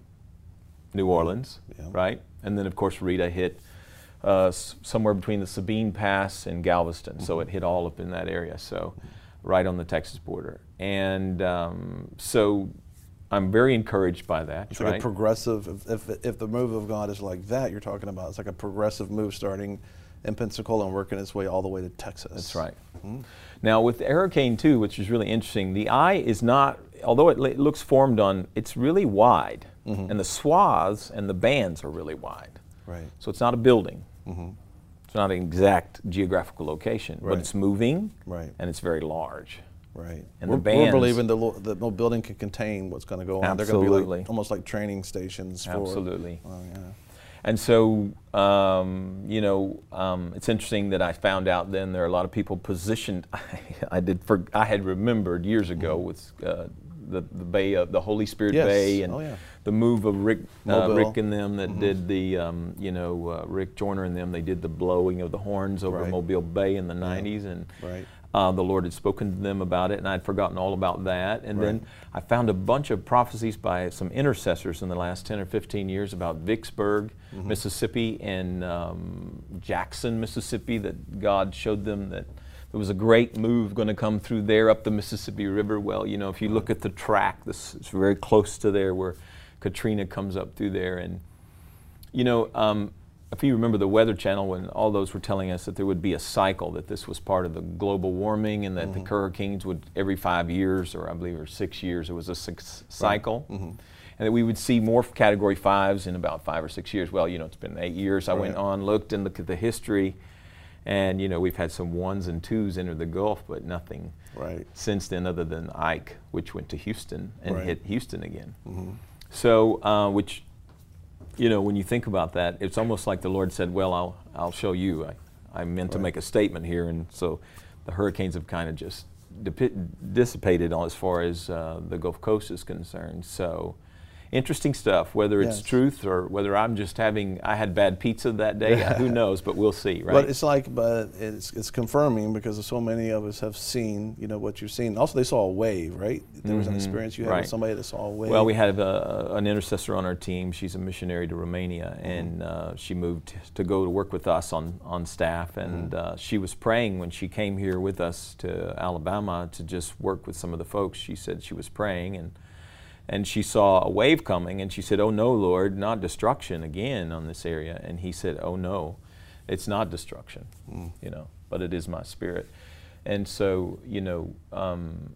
New Orleans, yeah. right? And then, of course, Rita hit uh, s- somewhere between the Sabine Pass and Galveston. Mm-hmm. So it hit all up in that area, so right on the Texas border. And um, so I'm very encouraged by that. It's right? like a progressive, if, if, if the move of God is like that you're talking about, it's like a progressive move starting in Pensacola and working its way all the way to Texas. That's right. Mm-hmm. Now with Hurricane two, which is really interesting, the eye is not, although it, it looks formed on, it's really wide. Mm-hmm. And the swaths and the bands are really wide. Right. So it's not a building. Mm-hmm. It's not an exact geographical location, right. but it's moving right. and it's very large. Right. And we're, the bands, we're believing the, lo- the no building can contain what's going to go on. Absolutely. They're going to be like, almost like training stations. For, absolutely. Well, yeah. And so, um, you know, um, it's interesting that I found out then there are a lot of people positioned. I did. For, I had remembered years ago mm-hmm. with uh, the the Bay of the Holy Spirit yes. Bay and oh, yeah. the move of Rick uh, Rick and them that mm-hmm. did the um, you know uh, Rick Joyner and them. They did the blowing of the horns over right. Mobile Bay in the nineties, yeah. and right. Uh, the Lord had spoken to them about it, and I'd forgotten all about that. And right. then I found a bunch of prophecies by some intercessors in the last ten or fifteen years about Vicksburg, mm-hmm. Mississippi, and um, Jackson, Mississippi, that God showed them that there was a great move going to come through there up the Mississippi River. Well, you know, if you look at the track, this is very close to there where Katrina comes up through there. And, you know, um, if you remember the Weather Channel, when all those were telling us that there would be a cycle, that this was part of the global warming and that mm-hmm. the hurricanes would, every five years, or I believe or six years, it was a six cycle. Right. Mm-hmm. And that we would see more category fives in about five or six years. Well, you know, it's been eight years. I right. went on, looked and looked at the history, and, you know, we've had some ones and twos enter the Gulf, but nothing right. since then other than Ike, which went to Houston and right. hit Houston again. Mm-hmm. So, uh, which... You know, when you think about that, it's almost like the Lord said, well, I'll I'll show you. I, I meant right. to make a statement here, and so the hurricanes have kind of just dip- dissipated as far as uh, the Gulf Coast is concerned. So interesting stuff, whether it's yes. truth or whether I'm just having, I had bad pizza that day, who knows, but we'll see, right? But it's like, but it's it's confirming because so many of us have seen, you know, what you've seen. Also, they saw a wave, right? There mm-hmm. was an experience you had right. with somebody that saw a wave. Well, we had a, an intercessor on our team. She's a missionary to Romania, mm-hmm. and uh, she moved to go to work with us on, on staff, and mm-hmm. uh, she was praying when she came here with us to Alabama to just work with some of the folks. She said she was praying, and And she saw a wave coming, and she said, "Oh no, Lord, not destruction again on this area." And he said, "Oh no, it's not destruction, mm. you know, but it is my spirit." And so, you know, um,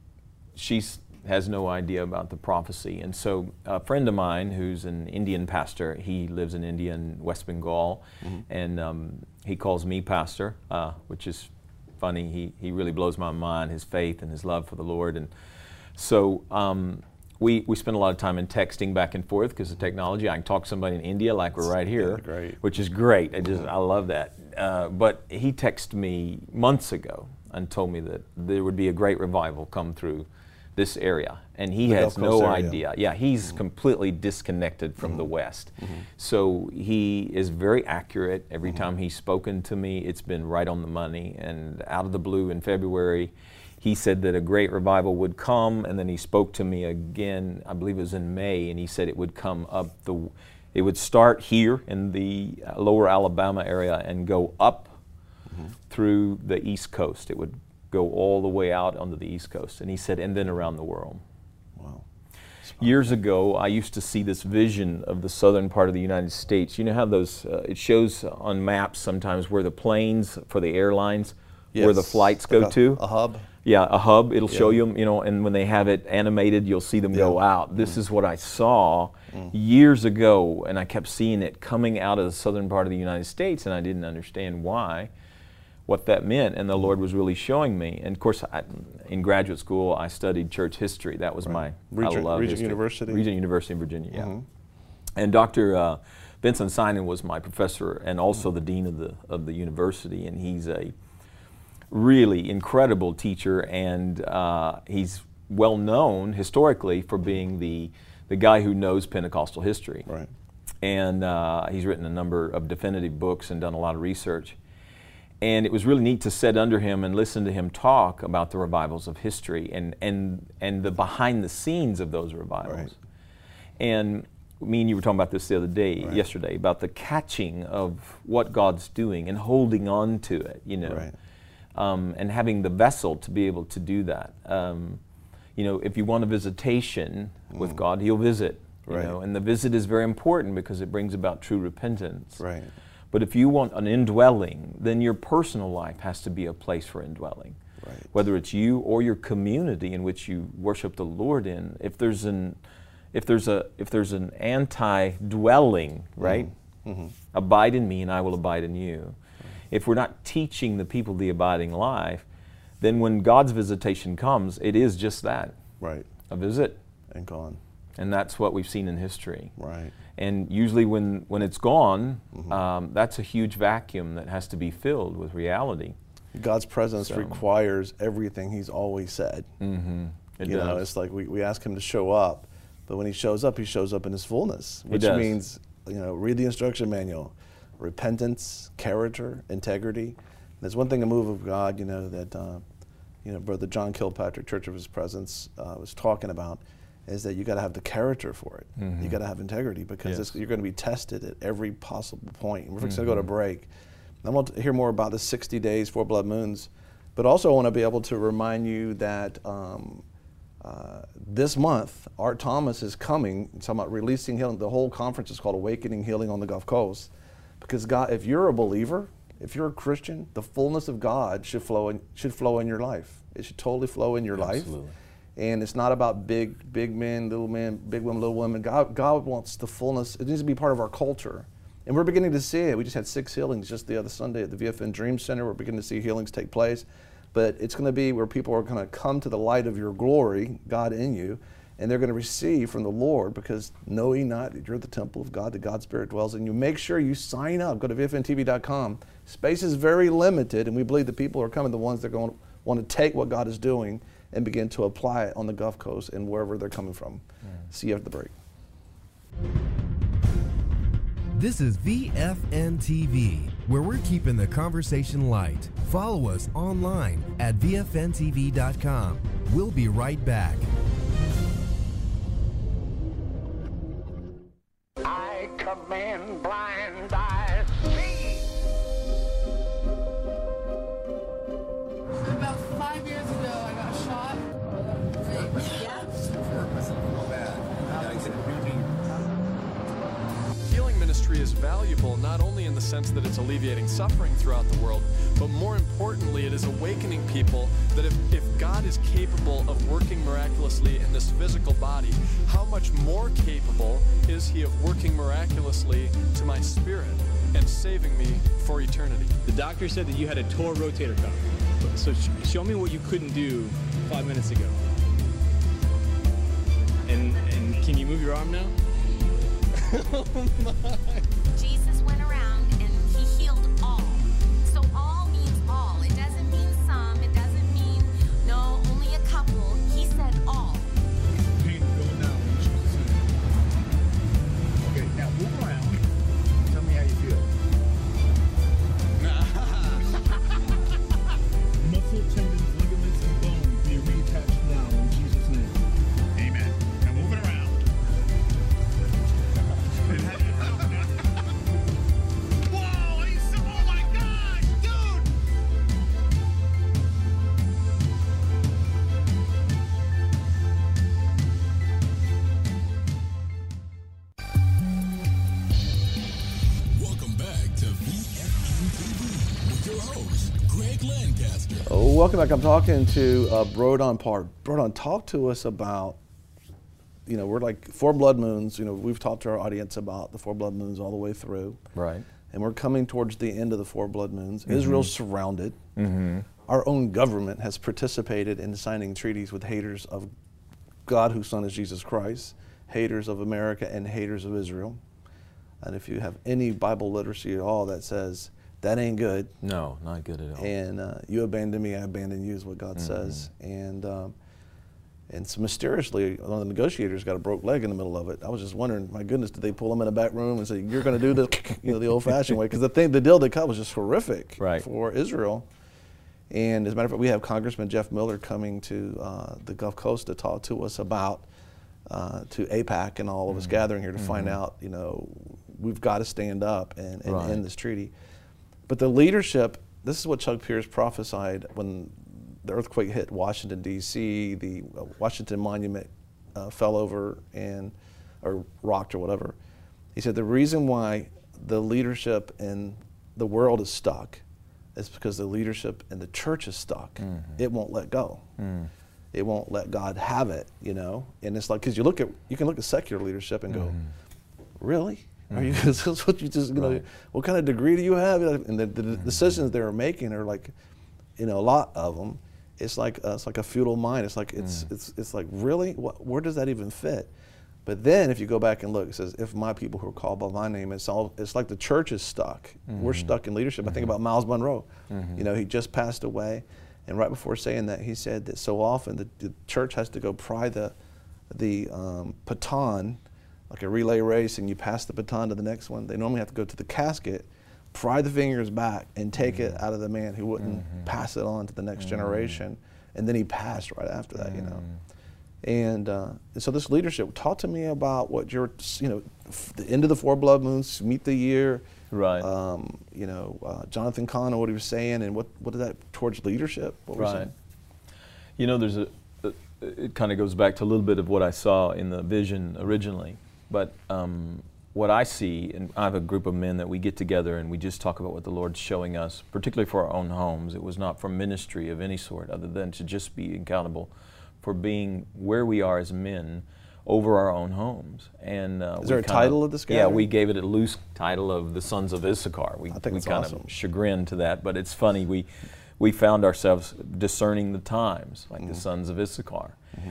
she has no idea about the prophecy. And so, a friend of mine who's an Indian pastor, he lives in India in West Bengal, mm-hmm. and um, he calls me pastor, uh, which is funny. He he really blows my mind, his faith and his love for the Lord, and so. Um, We, we spend a lot of time in texting back and forth because of technology. I can talk to somebody in India like we're right here, yeah, great. which is great. I just I love that. Uh, but he texted me months ago and told me that there would be a great revival come through this area, and he The has Gulf Coast no area. idea. Yeah, he's Mm-hmm. completely disconnected from Mm-hmm. the West. Mm-hmm. So he is very accurate. Every Mm-hmm. time he's spoken to me, it's been right on the money. And out of the blue in February, he said that a great revival would come, and then he spoke to me again, I believe it was in May, and he said it would come up the, it would start here in the uh, lower Alabama area and go up Mm-hmm. through the East Coast. It would go all the way out onto the East Coast. And he said, and then around the world. Wow. Years ago, I used to see this vision of the southern part of the United States. You know how those, uh, it shows on maps sometimes where the planes for the airlines, where the Yes, flights like go a- to. a hub? Yeah, a hub. It'll show Yeah. you, you know, and when they have it animated, you'll see them go Yeah. out. This is what I saw Mm. years ago, and I kept seeing it coming out of the southern part of the United States, and I didn't understand why, what that meant, and the Lord was really showing me. And of course, I, in graduate school, I studied church history. That was Right. my Regent- I love Regent history. University? Regent University in Virginia, yeah. Mhm. And Doctor Uh, Vincent Simon was my professor and also the dean of the of the university, and he's a really incredible teacher, and uh, he's well known historically for being the the guy who knows Pentecostal history. Right. And uh, he's written a number of definitive books and done a lot of research. And it was really neat to sit under him and listen to him talk about the revivals of history and and and the behind the scenes of those revivals. Right. And me and you were talking about this the other day, Right. yesterday, about the catching of what God's doing and holding on to it, you know, Right. um, and having the vessel to be able to do that. Um, you know, if you want a visitation with Mm. God, He'll visit. You Right. know, and the visit is very important because it brings about true repentance. Right. But if you want an indwelling, then your personal life has to be a place for indwelling. Right. Whether it's you or your community in which you worship the Lord in. If there's an if there's a if there's an anti-dwelling, right? Mhm. Abide in me and I will abide in you. If we're not teaching the people the abiding life, then when God's visitation comes, it is just that. Right. A visit. And gone. And that's what we've seen in history. Right. And usually when, when it's gone, Mhm. um, that's a huge vacuum that has to be filled with reality. God's presence So- requires everything He's always said. Mm-hmm. It you know, does. it's like we, we ask Him to show up, but when He shows up, He shows up in His fullness, He which does. means, you know, read the instruction manual, repentance, character, integrity. There's one thing, a move of God, you know, that, uh, you know, Brother John Kilpatrick, Church of His Presence, uh, was talking about, is that you got to have the character for it. Mhm. You got to have integrity because Yes. it's, you're going to be tested at every possible point. And we're fixing to go to Mhm. break. I want to hear more about the sixty days, four blood moons, but also I want to be able to remind you that um, uh, this month, Art Thomas is coming, talking about releasing healing. The whole conference is called Awakening Healing on the Gulf Coast. Because God, if you're a believer, if you're a Christian, the fullness of God should flow in, should flow in your life. It should totally flow in your Absolutely. life. And it's not about big, big men, little men, big women, little women. God, God wants the fullness. It needs to be part of our culture. And we're beginning to see it. We just had six healings just the other Sunday at the V F N Dream Center. We're beginning to see healings take place. But it's going to be where people are going to come to the light of your glory, God in you, and they're going to receive from the Lord, because know ye not that you're the temple of God, that God's Spirit dwells in you. Make sure you sign up. Go to V F N T V dot com. Space is very limited, and we believe the people who are coming, the ones that are going to want to take what God is doing and begin to apply it on the Gulf Coast and wherever they're coming from. See you after the break. This is V F N T V, where we're keeping the conversation light. Follow us online at V F N T V dot com. We'll be right back. I command blind eyes see. About five years ago, I got shot. Healing ministry is valuable not only in the sense that it's alleviating suffering throughout the world, but more importantly, it is awakening people that if, if God is capable of working miraculously in this physical body, how much more capable is He of working miraculously to my spirit and saving me for eternity? The doctor said that you had a torn rotator cuff. So sh show me what you couldn't do five minutes ago. And, and can you move your arm now? Oh my. Jesus went around and He healed all. So all means all. It doesn't mean some. It doesn't mean, no, only a couple. He said all. welcome back. I'm talking to uh, Brodon Parr. Brodon, talk to us about, you know, we're like four blood moons. You know, we've talked to our audience about the four blood moons all the way through. Right. And we're coming towards the end of the four blood moons. Mm-hmm. Israel's surrounded. Mm-hmm. Our own government has participated in signing treaties with haters of God, whose Son is Jesus Christ, haters of America, and haters of Israel. And if you have any Bible literacy at all, that says that ain't good. No, not good at all. And uh, you abandon me, I abandon you, is what God Mm-hmm. says. And um, and so mysteriously, one of the negotiators got a broke leg in the middle of it. I was just wondering, my goodness, did they pull him in a back room and say, "You're going to do this," you know, the old-fashioned way? Because the thing, the deal they cut was just horrific right. for Israel. And as a matter of fact, we have Congressman Jeff Miller coming to uh, the Gulf Coast to talk to us about uh, to AIPAC and all of us Mm-hmm. gathering here to Mm-hmm. find out, you know, we've got to stand up and, and Right. end this treaty. But the leadership, this is what Chuck Pierce prophesied when the earthquake hit Washington, D C, the uh, Washington Monument uh, fell over and, or rocked or whatever. He said the reason why the leadership in the world is stuck is because the leadership in the church is stuck. Mm-hmm. It won't let go. Mm. It won't let God have it, you know? And it's like, because you look at, you can look at secular leadership and go, Mhm. really? Are you, Mhm. this is what you just, you know, Right. what kind of degree do you have? And the, the decisions they're making are like, you know, a lot of them, it's like, uh, it's like a feudal mind. It's like, it's, Mm. it's, it's like, really? What, where does that even fit? But then if you go back and look, it says, if my people who are called by my name, it's all, it's like the church is stuck. We're Mhm. stuck in leadership. I think Mhm. about Miles Monroe. Mhm. You know, he just passed away. And right before saying that, he said that so often the, the church has to go pry the, the um, baton, like a relay race, and you pass the baton to the next one. They normally have to go to the casket, pry the fingers back, and take Mm-hmm. it out of the man who wouldn't pass it on to the next Mhm. generation. And then he passed right after that, you know. Mm. And, uh, and so this leadership, talk to me about what your, you know, f- the end of the four blood moons, meet the year. Right. Um, you know, uh, Jonathan Cahn and what he was saying, and what, what is that towards leadership? What was Right. that? You know, there's a, a it kind of goes back to a little bit of what I saw in the vision originally. But um, what I see, and I have a group of men that we get together and we just talk about what the Lord's showing us, particularly for our own homes. It was not for ministry of any sort other than to just be accountable for being where we are as men over our own homes. And uh, Is there we a kind of- title of this Yeah, gathering? we gave it a loose title of the Sons of Issachar. We, I think we it's kind awesome. of chagrined to that, but it's funny. We we found ourselves discerning the times, like Mm-hmm. the Sons of Issachar.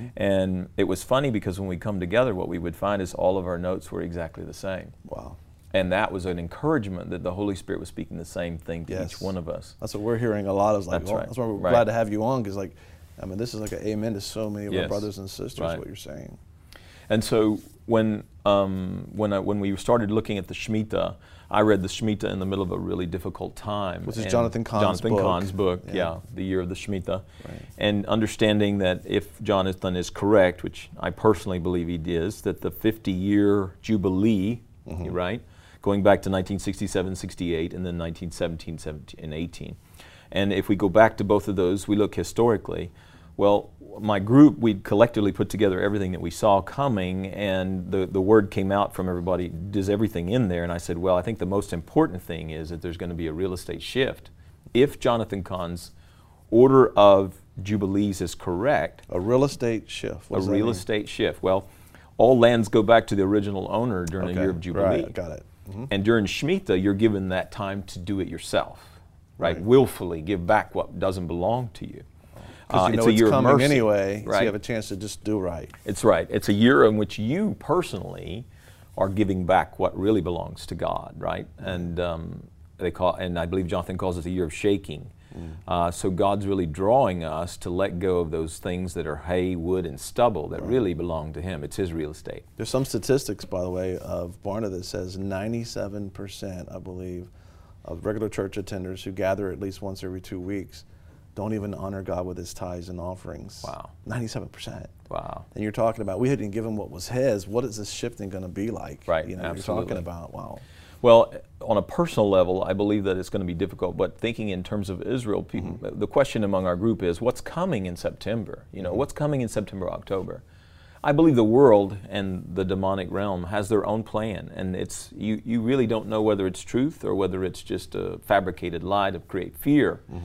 And it was funny because when we come together, what we would find is all of our notes were exactly the same. Wow. And that was an encouragement that the Holy Spirit was speaking the same thing to Yes. each one of us. That's what we're hearing a lot of. Like, That's well, right. That's why we're Right. glad to have you on, because like, I mean, this is like an amen to so many of our Yes. brothers and sisters, Right. what you're saying. And so when um, when I, when we started looking at the Shemitah, I read the Shemitah in the middle of a really difficult time. Which is And Jonathan Cahn's Jonathan book. Cahn's book, Yeah. yeah. The Year of the Shemitah. Right. And understanding that if Jonathan is correct, which I personally believe he is, that the fifty-year Jubilee, Mhm. right, going back to nineteen sixty-seven, sixty-eight, and then nineteen seventeen, seventeen, and eighteen. And if we go back to both of those, we look historically, well, my group, we collectively put together everything that we saw coming, and the, the word came out from everybody, does everything in there? And I said, well, I think the most important thing is that there's going to be a real estate shift. If Jonathan Cahn's order of Jubilees is correct. A real estate shift. What A does that real mean? estate shift. Well, all lands go back to the original owner during Okay, the year of Jubilee. right, got it. Mhm. And during Shemitah, you're given that time to do it yourself, right? Right. Willfully give back what doesn't belong to you. Because you know a it's year of coming mercy, anyway, so right? you have a chance to just do right. It's right. It's a year in which you personally are giving back what really belongs to God, right? And um, they call, and I believe Jonathan calls it a year of shaking. Mm. Uh, so God's really drawing us to let go of those things that are hay, wood, and stubble that Right. really belong to Him. It's His real estate. There's some statistics, by the way, of Barna that says ninety-seven percent, I believe, of regular church attenders who gather at least once every two weeks don't even honor God with His tithes and offerings. Wow. ninety-seven percent. Wow. And you're talking about, we hadn't given what was His. What is this shifting going to be like? Right, You know, absolutely. you're talking about, wow. Well, on a personal level, I believe that it's going to be difficult, but thinking in terms of Israel, people, Mm-hmm. the question among our group is, what's coming in September? You know, Mhm. what's coming in September, October? I believe the world and the demonic realm has their own plan, and it's you, you really don't know whether it's truth or whether it's just a fabricated lie to create fear. Mhm.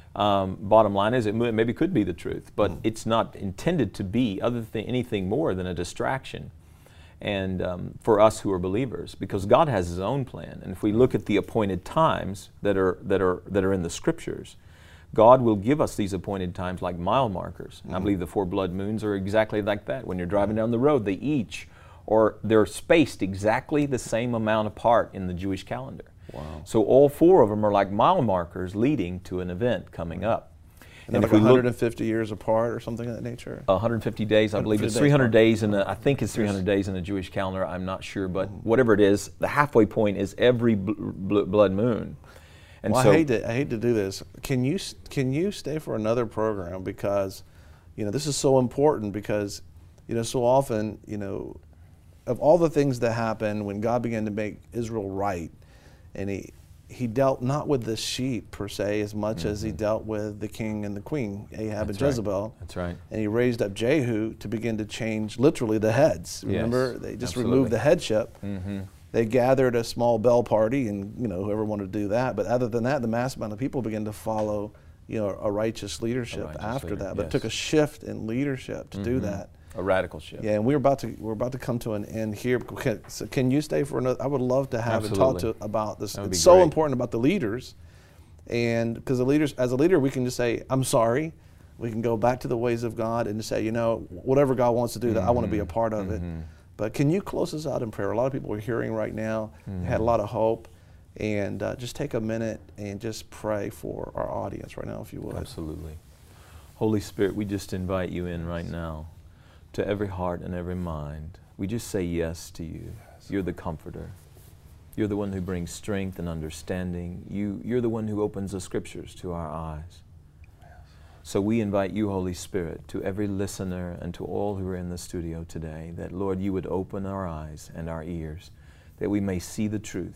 Um, bottom line is, it mo- maybe could be the truth, but Mm. it's not intended to be other than anything more than a distraction. And um, for us who are believers, because God has His own plan, and if we look at the appointed times that are that are that are in the Scriptures, God will give us these appointed times like mile markers. And I believe the four blood moons are exactly like that. When you're driving down the road, they each, or they're spaced exactly the same amount apart in the Jewish calendar. Wow. So all four of them are like mile markers leading to an event coming up. And, and like one hundred fifty years apart or something of that nature? one hundred fifty days, I believe. It's three hundred days in the, I think it's three hundred days in the Jewish calendar. I'm not sure, but whatever it is, the halfway point is every bl- bl- blood moon. And well, so, I hate to I hate to do this. Can you can you stay for another program, because you know this is so important, because you know so often, you know of all the things that happened when God began to make Israel right, and he he dealt not with the sheep per se as much mm-hmm. as he dealt with the king and the queen, Ahab That's and Jezebel. Right. That's right. And he raised up Jehu to begin to change literally the heads. Remember, yes, they just absolutely. removed the headship. Mm-hmm. They gathered a small bell party, and you know whoever wanted to do that. But other than that, the mass amount of people began to follow, you know, a righteous leadership a righteous after leader, that. But yes. it took a shift in leadership to mm-hmm. do that. A radical shift. Yeah, and we're about to we're about to come to an end here. Can, so can you stay for another? I would love to have Absolutely. and talk to about this. It's be so great. important about the leaders, and because the leaders, as a leader, we can just say, "I'm sorry." We can go back to the ways of God and just say, you know, whatever God wants to do, that mm-hmm. I want to be a part of mm-hmm. it. But can you close us out in prayer? A lot of people are hearing right now, mm-hmm. had a lot of hope, and uh, just take a minute and just pray for our audience right now, if you would. Absolutely. Holy Spirit, we just invite you in right now to every heart and every mind. We just say yes to you. You're the comforter. You're the one who brings strength and understanding. You, you're the one who opens the Scriptures to our eyes. So we invite you, Holy Spirit, to every listener and to all who are in the studio today, that, Lord, you would open our eyes and our ears, that we may see the truth.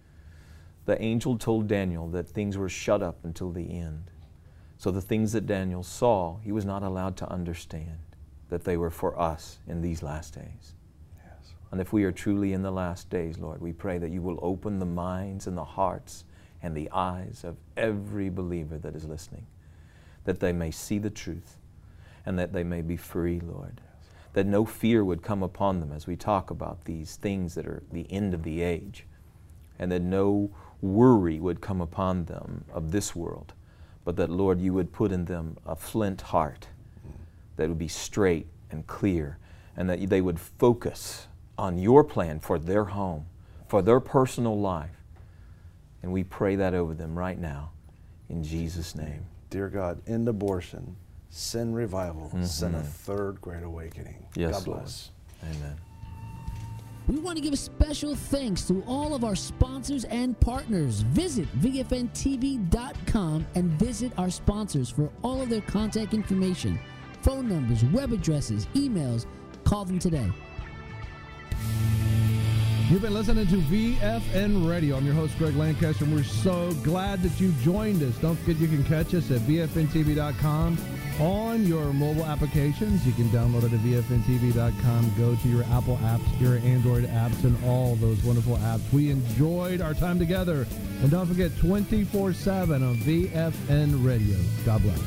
The angel told Daniel that things were shut up until the end. So the things that Daniel saw, he was not allowed to understand, that they were for us in these last days. Yes. And if we are truly in the last days, Lord, we pray that you will open the minds and the hearts and the eyes of every believer that is listening, that they may see the truth and that they may be free, Lord. Yes. That no fear would come upon them as we talk about these things that are the end of the age, and that no worry would come upon them of this world, but that, Lord, you would put in them a flint heart that would be straight and clear, and that they would focus on your plan for their home, for their personal life. And we pray that over them right now, in Jesus' name. Dear God, end abortion, send revival, mm-hmm. send a third great awakening. Yes, God bless. Lord. Amen. We want to give a special thanks to all of our sponsors and partners. Visit V F N T V dot com and visit our sponsors for all of their contact information, phone numbers, web addresses, emails. Call them today. You've been listening to V F N Radio. I'm your host, Greg Lancaster, and we're so glad that you joined us. Don't forget you can catch us at V F N T V dot com on your mobile applications. You can download it at V F N T V dot com. Go to your Apple apps, your Android apps, and all those wonderful apps. We enjoyed our time together. And don't forget, twenty-four seven on V F N Radio. God bless.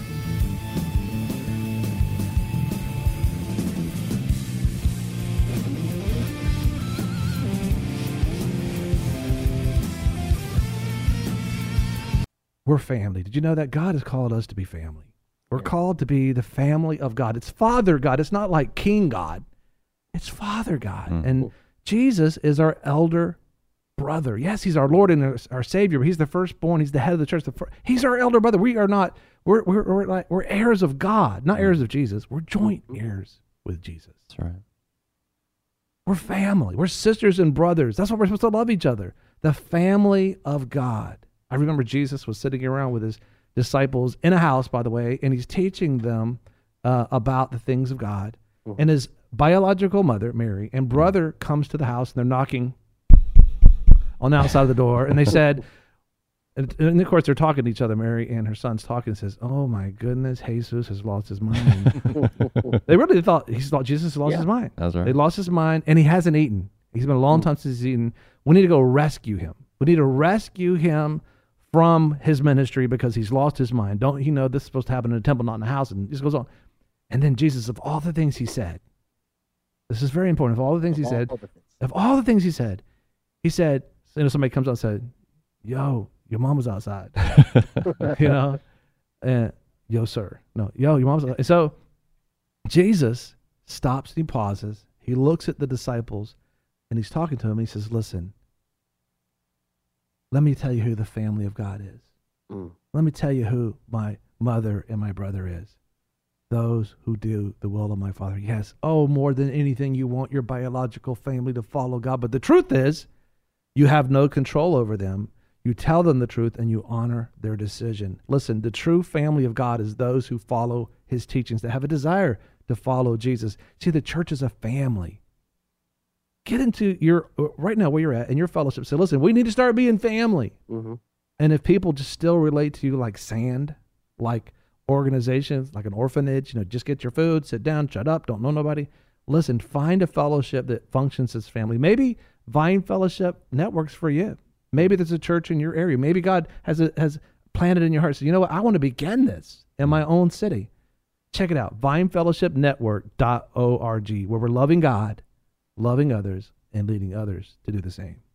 We're family. Did you know that? God has called us to be family. We're called to be the family of God. It's Father God. It's not like King God. It's Father God. Mm. And Jesus is our elder brother. Yes, he's our Lord and our Savior. But he's the firstborn. He's the head of the church. The first, he's our elder brother. We are not, we're, we're, we're, like, we're heirs of God, not heirs of Jesus. We're joint heirs with Jesus. That's right. We're family. We're sisters and brothers. That's why we're supposed to love each other. The family of God. I remember Jesus was sitting around with his disciples in a house, by the way, and he's teaching them uh, about the things of God. Mm-hmm. And his biological mother, Mary, and brother comes to the house, and they're knocking on the outside of the door. And they said, and, and of course, they're talking to each other. Mary and her son's talking and says, oh, my goodness, Jesus has lost his mind. They really thought, he thought Jesus has lost yeah, his mind. That's right. They lost his mind, and he hasn't eaten. He's been a long time since he's eaten. We need to go rescue him. We need to rescue him from his ministry because he's lost his mind. Don't you know this is supposed to happen in a temple, not in a house? And this goes on. And then Jesus, of all the things he said, this is very important. Of all the things he said, of all the things he said, he said, you know, somebody comes out and said, yo, your mom was outside. You know? And, yo, sir. No, yo, your mom's outside. And so Jesus stops and he pauses. He looks at the disciples and he's talking to them. He says, listen, let me tell you who the family of God is. Mm. Let me tell you who my mother and my brother is. Those who do the will of my Father. Yes. Oh, more than anything, you want your biological family to follow God. But the truth is, you have no control over them. You tell them the truth and you honor their decision. Listen, the true family of God is those who follow his teachings, that have a desire to follow Jesus. See, the church is a family. Get into your, right now where you're at, in your fellowship. Say, listen, we need to start being family. Mm-hmm. And if people just still relate to you like sand, like organizations, like an orphanage, you know, just get your food, sit down, shut up, don't know nobody. Listen, find a fellowship that functions as family. Maybe Vine Fellowship Network's for you. Maybe there's a church in your area. Maybe God has a, has planted in your heart. So, you know what? I want to begin this in my own city. Check it out, vine fellowship network dot org, where we're loving God, loving others, and leading others to do the same.